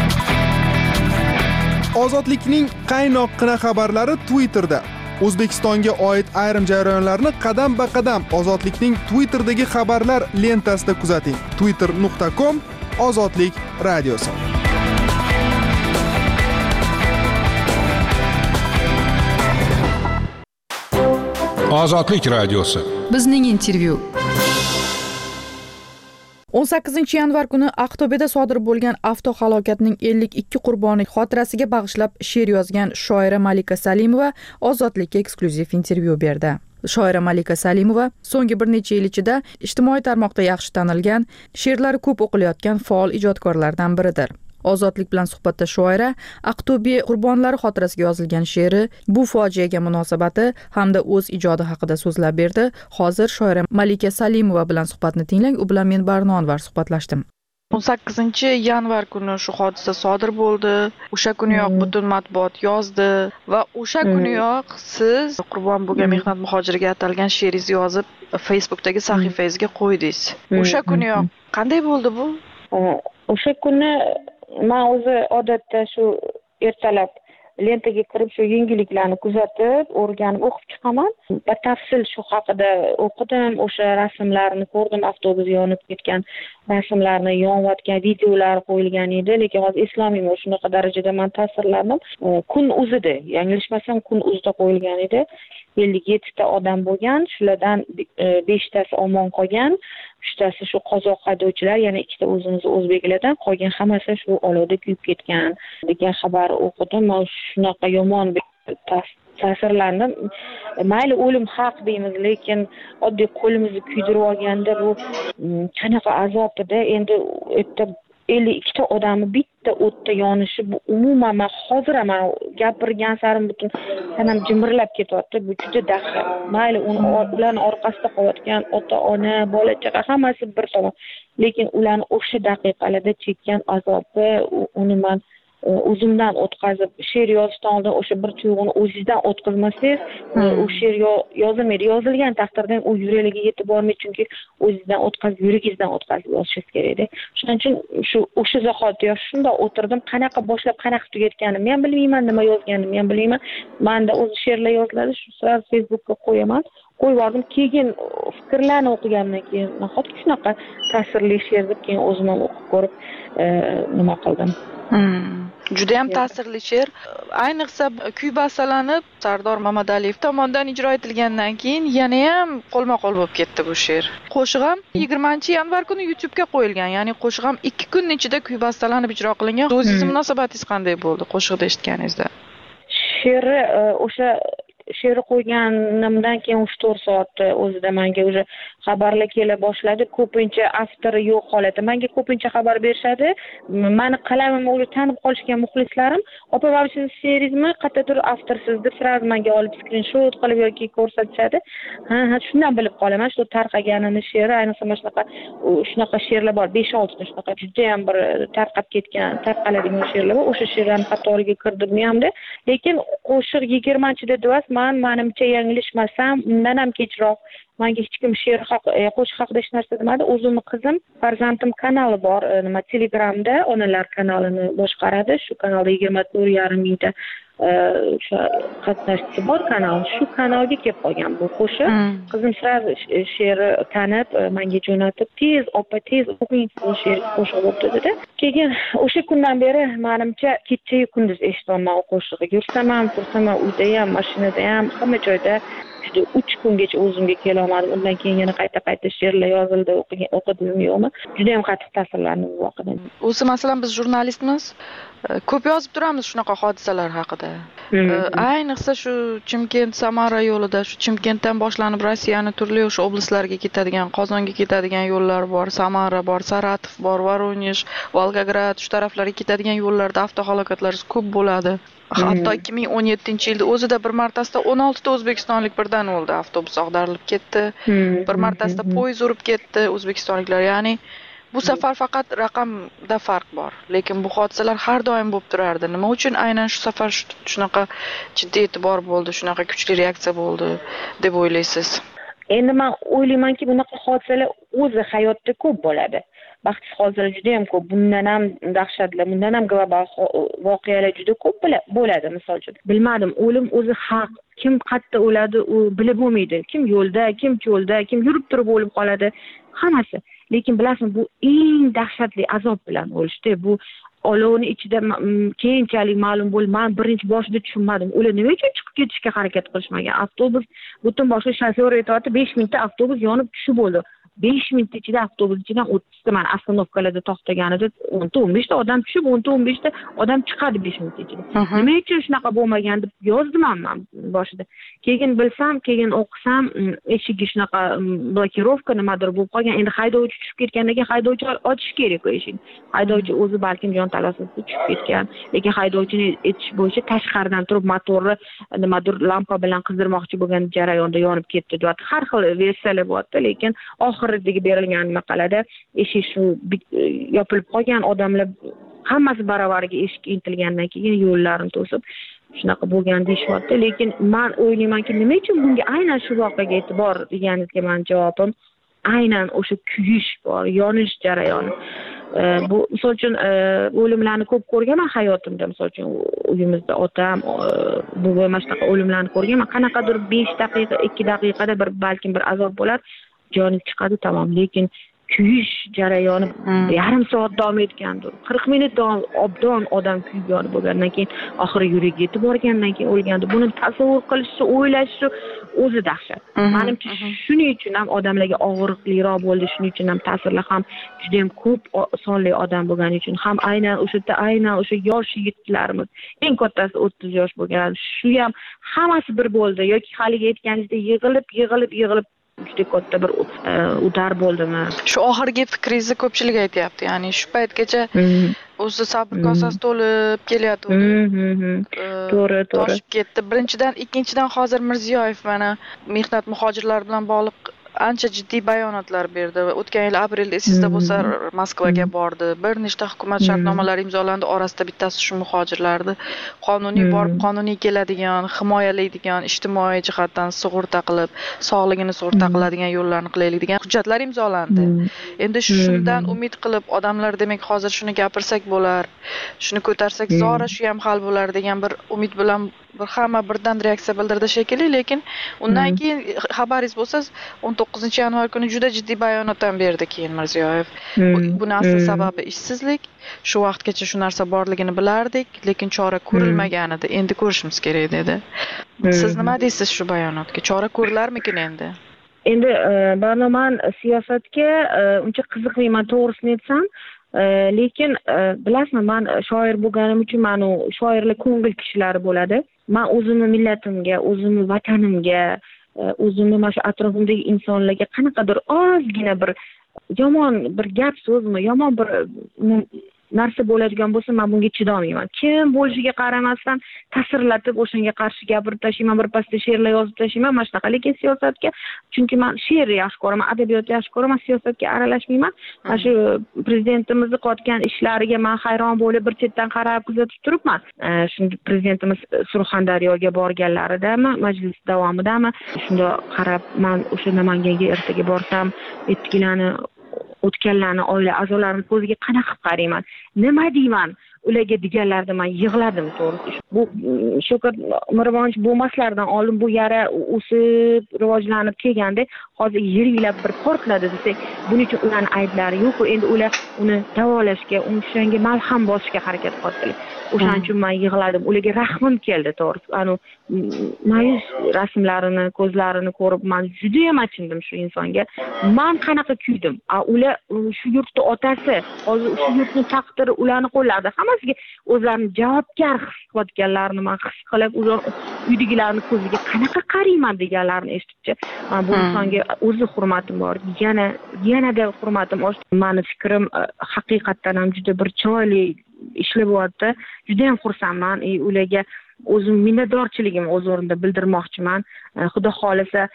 Ozodlikning qaynoqqina xabarlari Twitterda. O'zbekistonga oid ayrim jarayonlarni qadam-ba-qadam Ozodlikning Twitterdagi xabarlar lentasida kuzating. twitter nuqta com Ozodlik radiosi. Ozodlik radiosi. Bizning intervyu. o'n sakkizinchi yanvar kuni Aqto'beda sodir bo'lgan avtohalokatning ellik ikki qurboni xotirasiga bag'ishlab she'r yozgan shoira Malika Salimova Ozodlikka eksklyuziv intervyu berdi. Shoira Malika Salimova so'nggi bir necha yil ichida ijtimoiy tarmoqda yaxshi tanilgan, she'rlari ko'p o'qilayotgan faol ijodkorlardan biridir. Ozodlik bilan suhbatda shoira Aqto'be qurbonlari xotirasiga yozilgan she'ri, bu fojiaga munosabati hamda o'z ijodi haqida so'zlab berdi. Hozir shoira Malika Salimova bilan suhbatni tinglang. U bilan men Barno Anvar suhbatlashdim. o'n sakkizinchi yanvar kuni shu hodisa sodir bo'ldi. O'sha kuniyoq butun matbuot yozdi va o'sha kuniyoq siz qurbon bo'lgan mehnat muhojiriga atalgan she'ringizni yozib Facebookdagi sahifangizga qo'ydingiz. O'sha kuniyoq qanday bo'ldi bu? O'sha kuni men o'zi odatda shu ertalab lentaga kirib shu yangiliklarni kuzatib, o'rganib o'qib chiqaman. Batafsil shu haqida o'qidim, o'sha rasmlarni ko'rdim, avtobus yonib ketgan rasmlarni, yonayotgan videolar qo'yilgan edi, lekin hozir eslolmayman, shunaqa darajada men ta'sirlandim. Kun o'zida, yanglishmasam kun o'zida qo'yilgan edi. ellik yettita odam bo'lgan, shulardan beshtasi omon qolgan, uchtasi shu qozoq haydovchilar, yana ikkita o'zimiz o'zbeklardan, qolgan hammasi shu olovda kuyib ketgan degan xabar o'qidim. Men shunaqa yomon ta'sirlandim. Mayli o'lim haq deymiz, lekin oddiy qo'limizni kuydirib olganda bu qanaqa azob edi. Endi erta ellik ikkita odamni bitta o'tda yonishi, bu umuman men hozir ham gapirgan sarim butun tanam jimirlab ketyapti. Bu juda dahshat. Mayli ularning orqasida qolayotgan ota-ona, bola-chaqa hammasi bir tomon, lekin ularni o'sha daqiqalarda chekkan azobi, uni men o'zimdan o'tkazib, she'r yozishdan oldin o'sha bir tuyg'uni o'zingizdan o'tkazmasangiz, u she'r yozilmaydi. Yozilgan taqdirda u yuraklarga yetib bormaydi, chunki o'zingizdan o'tkazib, yuragingizdan o'tkazib yozishingiz kerak edi. Shuning uchun shu o'sha zahoti yosh shunda o'tirdim, qanaqa boshlab, qanaqa tugatganimni men bilmayman, nima yozganimni men bilmayman. Menda o'zi she'rlar yoziladi, shu sira Facebookga qo'yaman. Qo'yib yubordim. Keyin fikrlarni o'qigandan keyin nahotki shunaqa ta'sirli she'r deb keyin o'zim ham o'qib ko'rib nima qildim. Juda ham ta'sirli she'r. Ayniqsa kuy bastalanib Sardor Mamadaliyev tomonidan ijro etilgandan keyin yana ham qo'lma-qo'l bo'lib ketdi bu she'r. Qo'shiq ham yigirmanchi yanvar kuni YouTube ga qo'yilgan, ya'ni qo'shiq ham ikki kun ichida kuy bastalanib ijro qilingan. O'zingizning munosabatingiz qanday bo'ldi qo'shiqni eshitganingizda? She'ri o'sha she'ri qo'yganimdan keyin uch to'rt soat o'zida menga o'sha xabarlar kela boshladi. Ko'pincha avtori yo'q holatda menga ko'pincha xabar berishadi. Meni qalamimni o'zi tanib qolishgan muxlislarim, "Opa, mana siz she'ringizmi, qayerdadir avtorsiz" deb sraz menga olib skrinshot qilib yoki ko'rsatishadi. Ha, ha, shundan bilib qolaman, shu tarqaganini she'ri, ayniqsa mana shunaqa shunaqa she'rlar bor, besh olti ta shunaqa juda ham bir tarqab ketgan, tarqaladigan she'rlar bor. O'sha she'rlarni qatoriga kirdim-da. Lekin qo'shiq yigirmanchida devas men menimcha yanglishmasam, undan ham kechroq menga hech kim she'r haq, qo'shiq haqida hech narsa demadi. O'zimning qizim, farzandim kanali bor, nima Telegramda onalar kanalini boshqaradi. Shu kanalda yigirma to'rt yarim mingta o'sha qatnashchisi bor kanal. Shu kanalga kelib qolgan bu qo'shiq. Qizim sразу she'ri tanib, menga jo'natib, "Tez, opa, tez o'qing, bu she'r qo'shiq bo'libdi" dedi. Keyin o'sha kundan beri menimcha kecha-yu kunduz eshitaman u qo'shiqni. Yursam ham, tursam ham, uyda ham, mashinada ham, hamma joyda juda uch kungacha o'zimga kela olmadim. Undan keyin yana qayta-qayta she'rlar yozildi, o'qidim yo'qmi? Juda ham qattiq ta'sirlandim bu voqeadan. O'zi masalan biz jurnalistmiz, ko'p yozib turamiz shunaqa hodisalar haqida. Ayniqsa shu Chimkent Samara yo'lida, shu Chimkentdan boshlanib Rossiyaning turli o'sha oblastlarga ketadigan, Qozonga ketadigan yo'llar bor, Samara bor, Saratov bor, Voronezh, Volgograd, shu taraflarga ketadigan yo'llarda avtohalokatlar ko'p bo'ladi. Hatto ikki ming o'n yettinchi yilda o'zida bir martasida o'n olti ta o'zbekistonlik birdan o'ldi, avtobus ag'darilib ketdi. Bir martasida poyezd urib ketdi o'zbekistonliklar. Ya'ni bu safar faqat raqamda farq bor, lekin bu hodisalar har doim bo'lib turardi. Nima uchun aynan shu safar shunaqa jiddiy e'tibor bo'ldi, shunaqa kuchli reaksiya bo'ldi deb o'ylaysiz? endi men o'ylaymanki bunaqa hodisalar o'zi hayotda ko'p bo'ladi. Baxtsiz hodisalar juda ham ko'p, bundan ham dahshatli, bundan ham global voqealar juda ko'p bo'ladi. Misol uchun bilmadim, o'lim o'zi haq, kim qayerda o'ladi u bilib bo'lmaydi, kim yo'lda, kim cho'lda, kim yurib turib o'lib qoladi, hammasi. Lekin bilasizmi, bu eng dahshatli azob bilan o'lishdi. Bu olovni ichida keyinchalik ma'lum bo'ldi. Men birinchi boshida tushunmadim. Ular nima uchun chiqib ketishga harakat qilishmagan? Avtobus butun boshqa shofyor aytayapti, besh minutda avtobus yonib tushib bo'ldi. besh minut ichida avtobus ichidan o'ttizta mana ostanovkalarda to'xtaganida o'nta o'n beshta odam tushib, o'nta o'n beshta odam chiqadi besh minut ichida. Nima uchun shunaqa bo'lmagan deb yozdim men boshida. Keyin bilsam, keyin o'qisam, eshigi shunaqa blokirovka nimadir bo'lib qolgan. Endi haydovchi tushib ketgandan keyin haydovchi ochish kerak u eshikni. Haydovchi o'zi balkim jon talosasida tushib ketgan, lekin haydovchining aytish bo'yicha tashqaridan turib motorni nimadir lampa bilan qizdirmoqchi bo'lgan jarayonda yonib ketdi deyapti. Har xil versiyalar bo'lyapti, lekin oxiridagi berilgan maqolada eshik shu yopilib qolgan, odamlar hammasi baravariga eshikka intilgandan keyin yo'llarni to'sib shunaqa bo'lgan deyishyapti. Lekin men o'ylaymanki, nima uchun bunga aynan shu voqeaga e'tibor deganingizga men javobim aynan o'sha kuyish bor, yonish jarayoni. Bu misol uchun o'limlarni ko'p ko'rganman hayotimda. Misol uchun uyimizda otam bu mana shunaqa o'limlarni ko'rganman. Qanaqadir besh daqiqa, ikki daqiqada bir balkim bir azob bo'lar, joni chiqadi, tamom. Lekin kuyish jarayoni yarim soat davom etgandir. qirq minut davom obdon odam kuyib yonib bo'lgandan keyin oxiri yuragi yetib borgandan keyin o'lgandi. Buni tasavvur qilishi, o'ylashi o'zi dahshat. Menimcha shuning uchun ham odamlarga og'riqliroq bo'ldi, shuning uchun ham ta'sirli ham juda ham ko'p sonli odam bo'lgani uchun ham aynan o'sha aynan o'sha yosh yigitlarimiz, eng kattasi o'ttiz yosh bo'lgan. Shu ham hammasi bir bo'ldi yoki haligi aytganingizdek yig'ilib, yig'ilib, yig'ilib juda katta bir udar bo'ldimi? Shu oxirgi fikringizni ko'pchilik aytyapti. Ya'ni shu paytgacha o'zi sabr kosasi to'lib kelyapti. To'g'ri, to'g'ri. Toshib ketdi. Birinchidan, ikkinchidan hozir Mirziyoyev mana mehnat muhojirlari bilan bog'liq ancha jiddiy bayonotlar berdi. O'tgan yil aprelda esingizda bo'lsa Moskvaga bordi. Bir nechta hukumat shartnomalari imzolandi, orasida bittasi shu muhojirlarni qonuniy borib, qonuniy keladigan, himoyalaydigan, ijtimoiy jihatdan sug'urta qilib, sog'ligini sug'urta qiladigan yo'llarni qilaylik degan hujjatlar imzolandi. Endi shundan umid qilib odamlar demak hozir shuni gapirsak bo'lar, shuni ko'tarsak zora shu ham hal bo'lar degan bir umid bilan bir hamma birdan reaksiya bildirdi shekilli, lekin undan keyin xabaringiz bo'lsa o'n to'qqizinchi yanvar kuni juda jiddiy bayonot ham berdi keyin Mirziyoyev. Buni asl sababi ishsizlik. Shu vaqtgacha shu narsa borligini bilardik, lekin chora ko'rilmagan edi. Endi ko'rishimiz kerak dedi. Siz nima deysiz shu bayonotga? Chora ko'rilarmikin endi? Endi men siyosatga uncha qiziqmayman, to'g'risini aytsam. Lekin bilasizmi, men shoir bo'lganim uchun men u shoirlar ko'ngil kishilari bo'ladi. Men o'zimni millatimga, o'zimni vatanimga, o'zimni mana shu atrofimdagi insonlarga qanaqadir ozgina bir yomon bir gap so'zmi, yomon bir narsa bo'ladigan bo'lsa, men bunga chidolmayman. Kim bo'lishiga qaramasdan ta'sirlatib o'shanga qarshi gapirib tashlayman, bir pastda she'rlar yozib tashlayman, mana shunaqa. Lekin siyosatga, chunki men she'r yaxshi ko'raman, adabiyot yaxshi ko'raman, siyosatga aralashmayman. Mana shu prezidentimizni qilayotgan ishlariga men hayron bo'lib bir chetdan qarab kuzatib turibman. Shunda prezidentimiz Surxondaryoga borganlaridami, majlis davomidami, shunda qarab men o'sha Namanganga ertaga borsam, etkilarni o'tganlarni oila a'zolarini ko'ziga qanaqa qarayman, nima deyman ularga deganlarda men yig'ladim to'g'risi. Bu Shavkat Mirziyoyev bo'lmaslardan oldin bu yara o'sib rivojlanib kelganda hozir yer yilab bir portladi desak, buning uchun ularning ayblari yo'q. Endi ular uni davolashga, unga malham bosishga harakat qildilar. O'shaning uchun men yig'ladim. Ularga rahmim keldi to'g'risi. Ana mayus rasmlarini, ko'zlarini ko'rib men juda ham achindim shu insonga. Men qanaqa kuydim. A ular shu yurtning otasi, hozir shu yurtning taqdiri ularning qo'llarida. Hammasiga o'zlarini javobgar his qilayotganlarini men his qilib, uydagilarning ko'ziga qanaqa qarayman deganlarini eshitibchi, men bu insonga o'zi hurmatim bor. Yana yanada hurmatim oshdi. Meni fikrim haqiqatdan ham juda bir chiroyli ishlayapti. Juda ham xursandman. Ularga o'zim minnatdorchiligimni o'z o'rnida bildirmoqchiman. Xudo xolisa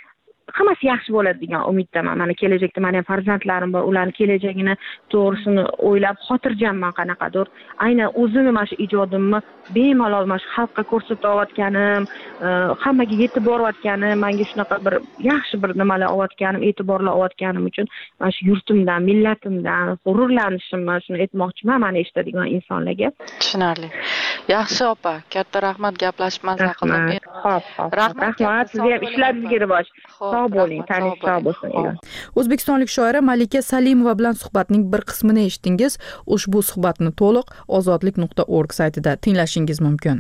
hammasi yaxshi bo'ladi degan umiddaman. Mana kelajakda meni ham farzandlarim bor, ularning kelajagini to'g'risini o'ylab xotirjamman qanaqadir. Aynan o'zimni mana shu ijodimni bemalol mana shu xalqqa ko'rsatayotganim, hammaga yetib borayotganim, menga shunaqa bir yaxshi bir nimalar olayotganim, e'tiborlar olayotganim uchun mana shu yurtimdan, millatimdan g'ururlanishimni shuni aytmoqchiman mana eshitadigan insonlarga. Tushunarli. Yaxshi opa, katta rahmat, gaplashib maza qildim. Xo'p, xo'p. Rahmat, sizga ham ishlaringizga rivoj. Sog' bo'ling, tanish sog' bo'lsin. O'zbekistonlik shoira Malika Salimova bilan suhbatning bir qismini eshitdingiz. Ushbu suhbatni to'liq ozodlik nuqta org saytida tinglashingiz mumkin.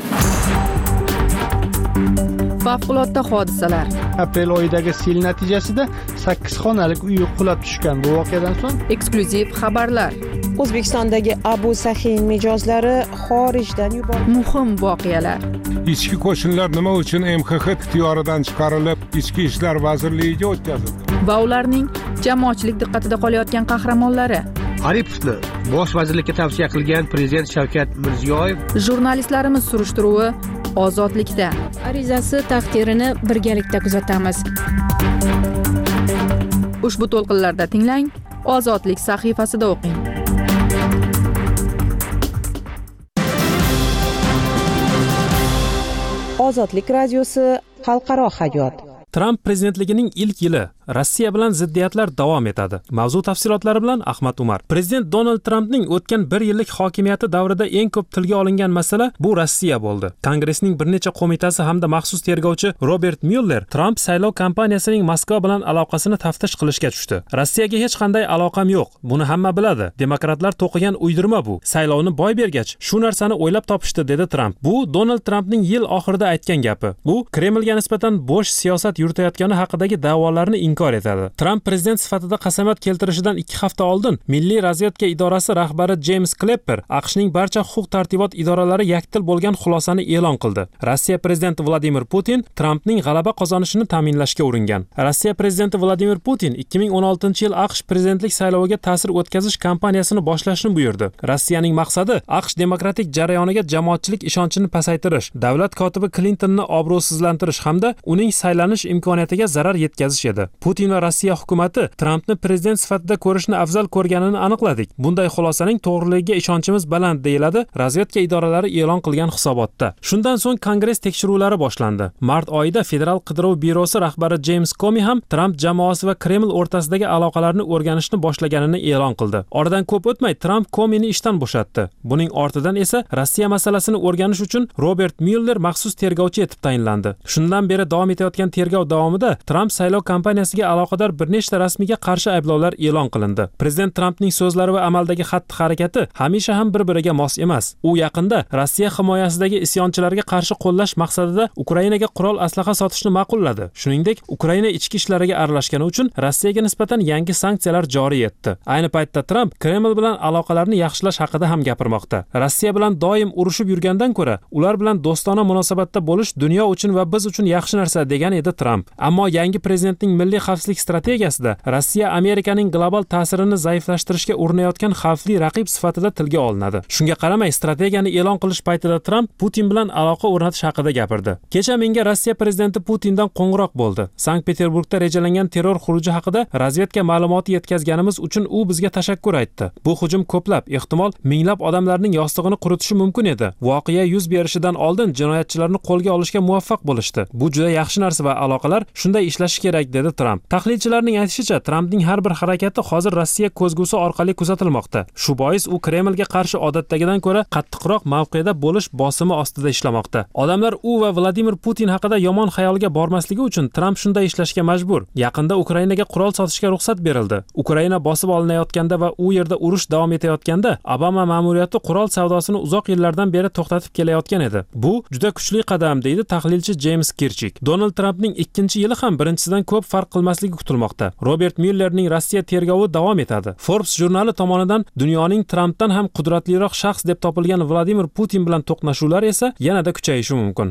Favqulodda hodisalar. Aprel oyidagi sel natijasida sakkiz xonalik uy qulab tushgan. Bu voqeadan so'ng eksklyuziv xabarlar. O'zbekistondagi Abu Sahin mijozlari xorijdan yuborildi. Muhim voqealar. Ichki qo'shinlar nima uchun M X X ixtiyoridan chiqarilib, Ichki ishlar vazirligiga o'tkazildi? Va ularning jamoatchilik diqqatida qolayotgan qahramonlari. Aripovni bosh vazirlikka tavsiya qilgan prezident Shavkat Mirziyoyev. Jurnalistlarimiz surishtiruvi ozodlikda. Arizasi taqdirini birgalikda kuzatamiz. Ushbu to'lqinlarda tinglang, Ozodlik sahifasida o'qing. Ozodlik radiosi xalqaro hayot. Tramp prezidentligining ilk yili Rossiya bilan ziddiyatlar davom etadi. Mavzu tafsilotlari bilan Ahmad Umar. Prezident Donald Trampning o'tgan bir yillik hokimiyati davrida eng ko'p tilga olingan masala bu Rossiya bo'ldi. Kongressning bir necha qo'mitasi hamda maxsus tergovchi Robert Mueller Tramp saylov kampaniyasining Moskva bilan aloqasini taftish qilishga tushdi. Rossiyaga hech qanday aloqam yo'q. Buni hamma biladi. Demokratlar to'qigan uydirma bu. Saylovni boy bergach, shu narsani o'ylab topishdi, dedi Tramp. Bu Donald Trampning yil oxirida aytgan gapi. Bu Kremlga nisbatan bo'sh siyosat yuritayotgani haqidagi da'volarni inkor etadi. Tramp prezident sifatida qasamyod keltirishidan ikki hafta oldin Milliy razvedka idorasi rahbari James Clapper AQShning barcha huquq-tartibot idoralari yakdil bo'lgan xulosani e'lon qildi. Rossiya prezidenti Vladimir Putin Trampning g'alaba qozonishini ta'minlashga uringan. Rossiya prezidenti Vladimir Putin ikki ming o'n oltinchi yil AQSh prezidentlik sayloviga ta'sir o'tkazish kampaniyasini boshlashni buyurdi. Rossiyaning maqsadi AQSh demokratik jarayoniga jamoatchilik ishonchini pasaytirish, davlat kotibi Klintonni obro'sizlantirish hamda uning saylanish imkoniyatiga zarar yetkazish edi. Putin va Rossiya hukumatı Trampni prezident sifatida ko'rishni afzal ko'rganini aniqladik. Bunday xulosaning to'g'riligiga ishonchimiz baland, deyiladi razvedka idoralari e'lon qilgan hisobotda. Shundan so'ng Kongress tekshiruvlari boshlandi. Mart oyida Federal qidiruv byurosi rahbari James Comey ham Tramp jamoasi va Kreml o'rtasidagi aloqalarni o'rganishni boshlaganini e'lon qildi. Oradan ko'p o'tmay Tramp Comeyni ishdan bo'shatdi. Buning ortidan esa Rossiya masalasini o'rganish uchun Robert Mueller maxsus tergovchi etib tayinlandi. Shundan beri davom etayotgan tergov davomida Tramp saylov kampaniyasiga aloqador bir nechta rasmiyga qarshi ayblovlar e'lon qilindi. Prezident Trampning so'zlari va amaldagi xatti-harakati hamisha ham bir-biriga mos emas. U yaqinda Rossiya himoyasidagi isyonchilarga qarshi qo'llash maqsadida Ukrainaga qurol aslaha sotishni ma'qulladi. Shuningdek, Ukraina ichki ishlariga aralashgani uchun Rossiyaga nisbatan yangi sanksiyalar joriy etdi. Ayni paytda Tramp Kreml bilan aloqalarni yaxshilash haqida ham gapirmoqda. Rossiya bilan doim urushib yurgandan ko'ra, ular bilan do'stona munosabatda bo'lish dunyo uchun va biz uchun yaxshi narsa, degan edi Tramp. Ammo yangi prezidentning milliy xavfsizlik strategiyasida Rossiya Amerikaning global ta'sirini zaiflashtirishga urinayotgan xavfli raqib sifatida tilga olinadi. Shunga qaramay, strategiyani e'lon qilish paytida Tramp Putin bilan aloqa o'rnatish haqida gapirdi. Kecha menga Rossiya prezidenti Putindan qo'ng'iroq bo'ldi. Sankt-Peterburgda rejalangan terror xuruji haqida razvedka ma'lumoti yetkazganimiz uchun u bizga tashakkur aytdi. Bu hujum ko'plab, ehtimol minglab odamlarning yostig'ini quritishi mumkin edi. Voqea yuz berishidan oldin jinoyatchilarni qo'lga olishga muvaffaq bo'lishdi. Bu juda yaxshi narsa va aloqalar shunday ishlashi kerak, dedi Tramp. Tahlilchilarning aytishicha, Trampning har bir harakati hozir Rossiya ko'zgusi orqali kuzatilmoqda. Shu bois u Kremlga qarshi odatdagidan ko'ra qattiqroq mavqeda bo'lish bosimi ostida ishlamoqda. Odamlar u va Vladimir Putin haqida yomon xayolga bormasligi uchun Tramp shunday ishlashga majbur. Yaqinda Ukrainaga qurol sotishga ruxsat berildi. Ukraina bosib olinayotganda va u yerda urush davom etayotganda Obama ma'muriyati qurol savdosini uzoq yillardan beri to'xtatib kelayotgan edi. Bu juda kuchli qadam, deydi tahlilchi James Kirchik. Donald Trampning ikkinchi yili ham birinchisidan ko'p farq qilmasligi kutilmoqda. Robert Muellerning Rossiya tergovi davom etadi. Forbes jurnali tomonidan dunyoning Trampdan ham qudratliroq shaxs deb topilgan Vladimir Putin bilan to'qnashuvlar esa yanada kuchayishi mumkin.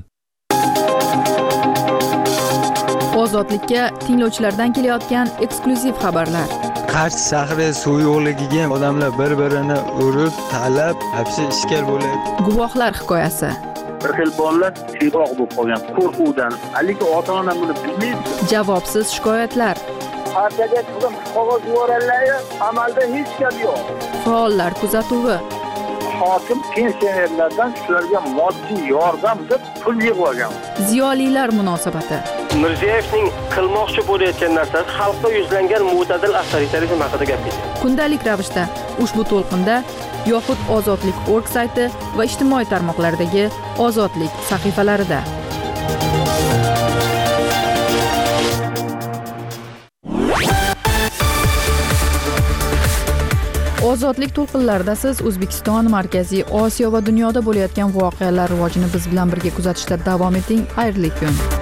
Ozodlikka tinglovchilardan kelayotgan eksklyuziv xabarlar. Qarshi shahri suv yo'qligiga odamlar bir-birini urib, talab, hapsi ishkal bo'lyapti. Guvohlar hikoyasi. bir xil bolalar tiyroq bo'lib qolgan qo'rquvdan. Lekin ota-ona buni bilmaydi. Javobsiz shikoyatlar. Partiyaga chiqib qog'oz yuborganlar, amalda hech gap yo'q. Faollar kuzatuvi. Hokim pensionerlardan shularga moddiy yordam deb pul yig'ib olgan. Ziyolilar munosabati. Mirziyoyevning qilmoqchi bo'layotgan narsasi xalqqa yuzlangan mo'tadil avtoritarizm haqida gapirdi. Kundalik ravishda ushbu to'lqinda yoxud ozodlik точка org sayti va ijtimoiy tarmoqlardagi ozodlik sahifalarida. Ozodlik to'lqinlarida siz O'zbekiston, Markaziy Osiyo va dunyoda bo'layotgan voqealar rivojini biz bilan birga kuzatishda davom eting. Xayrli kun.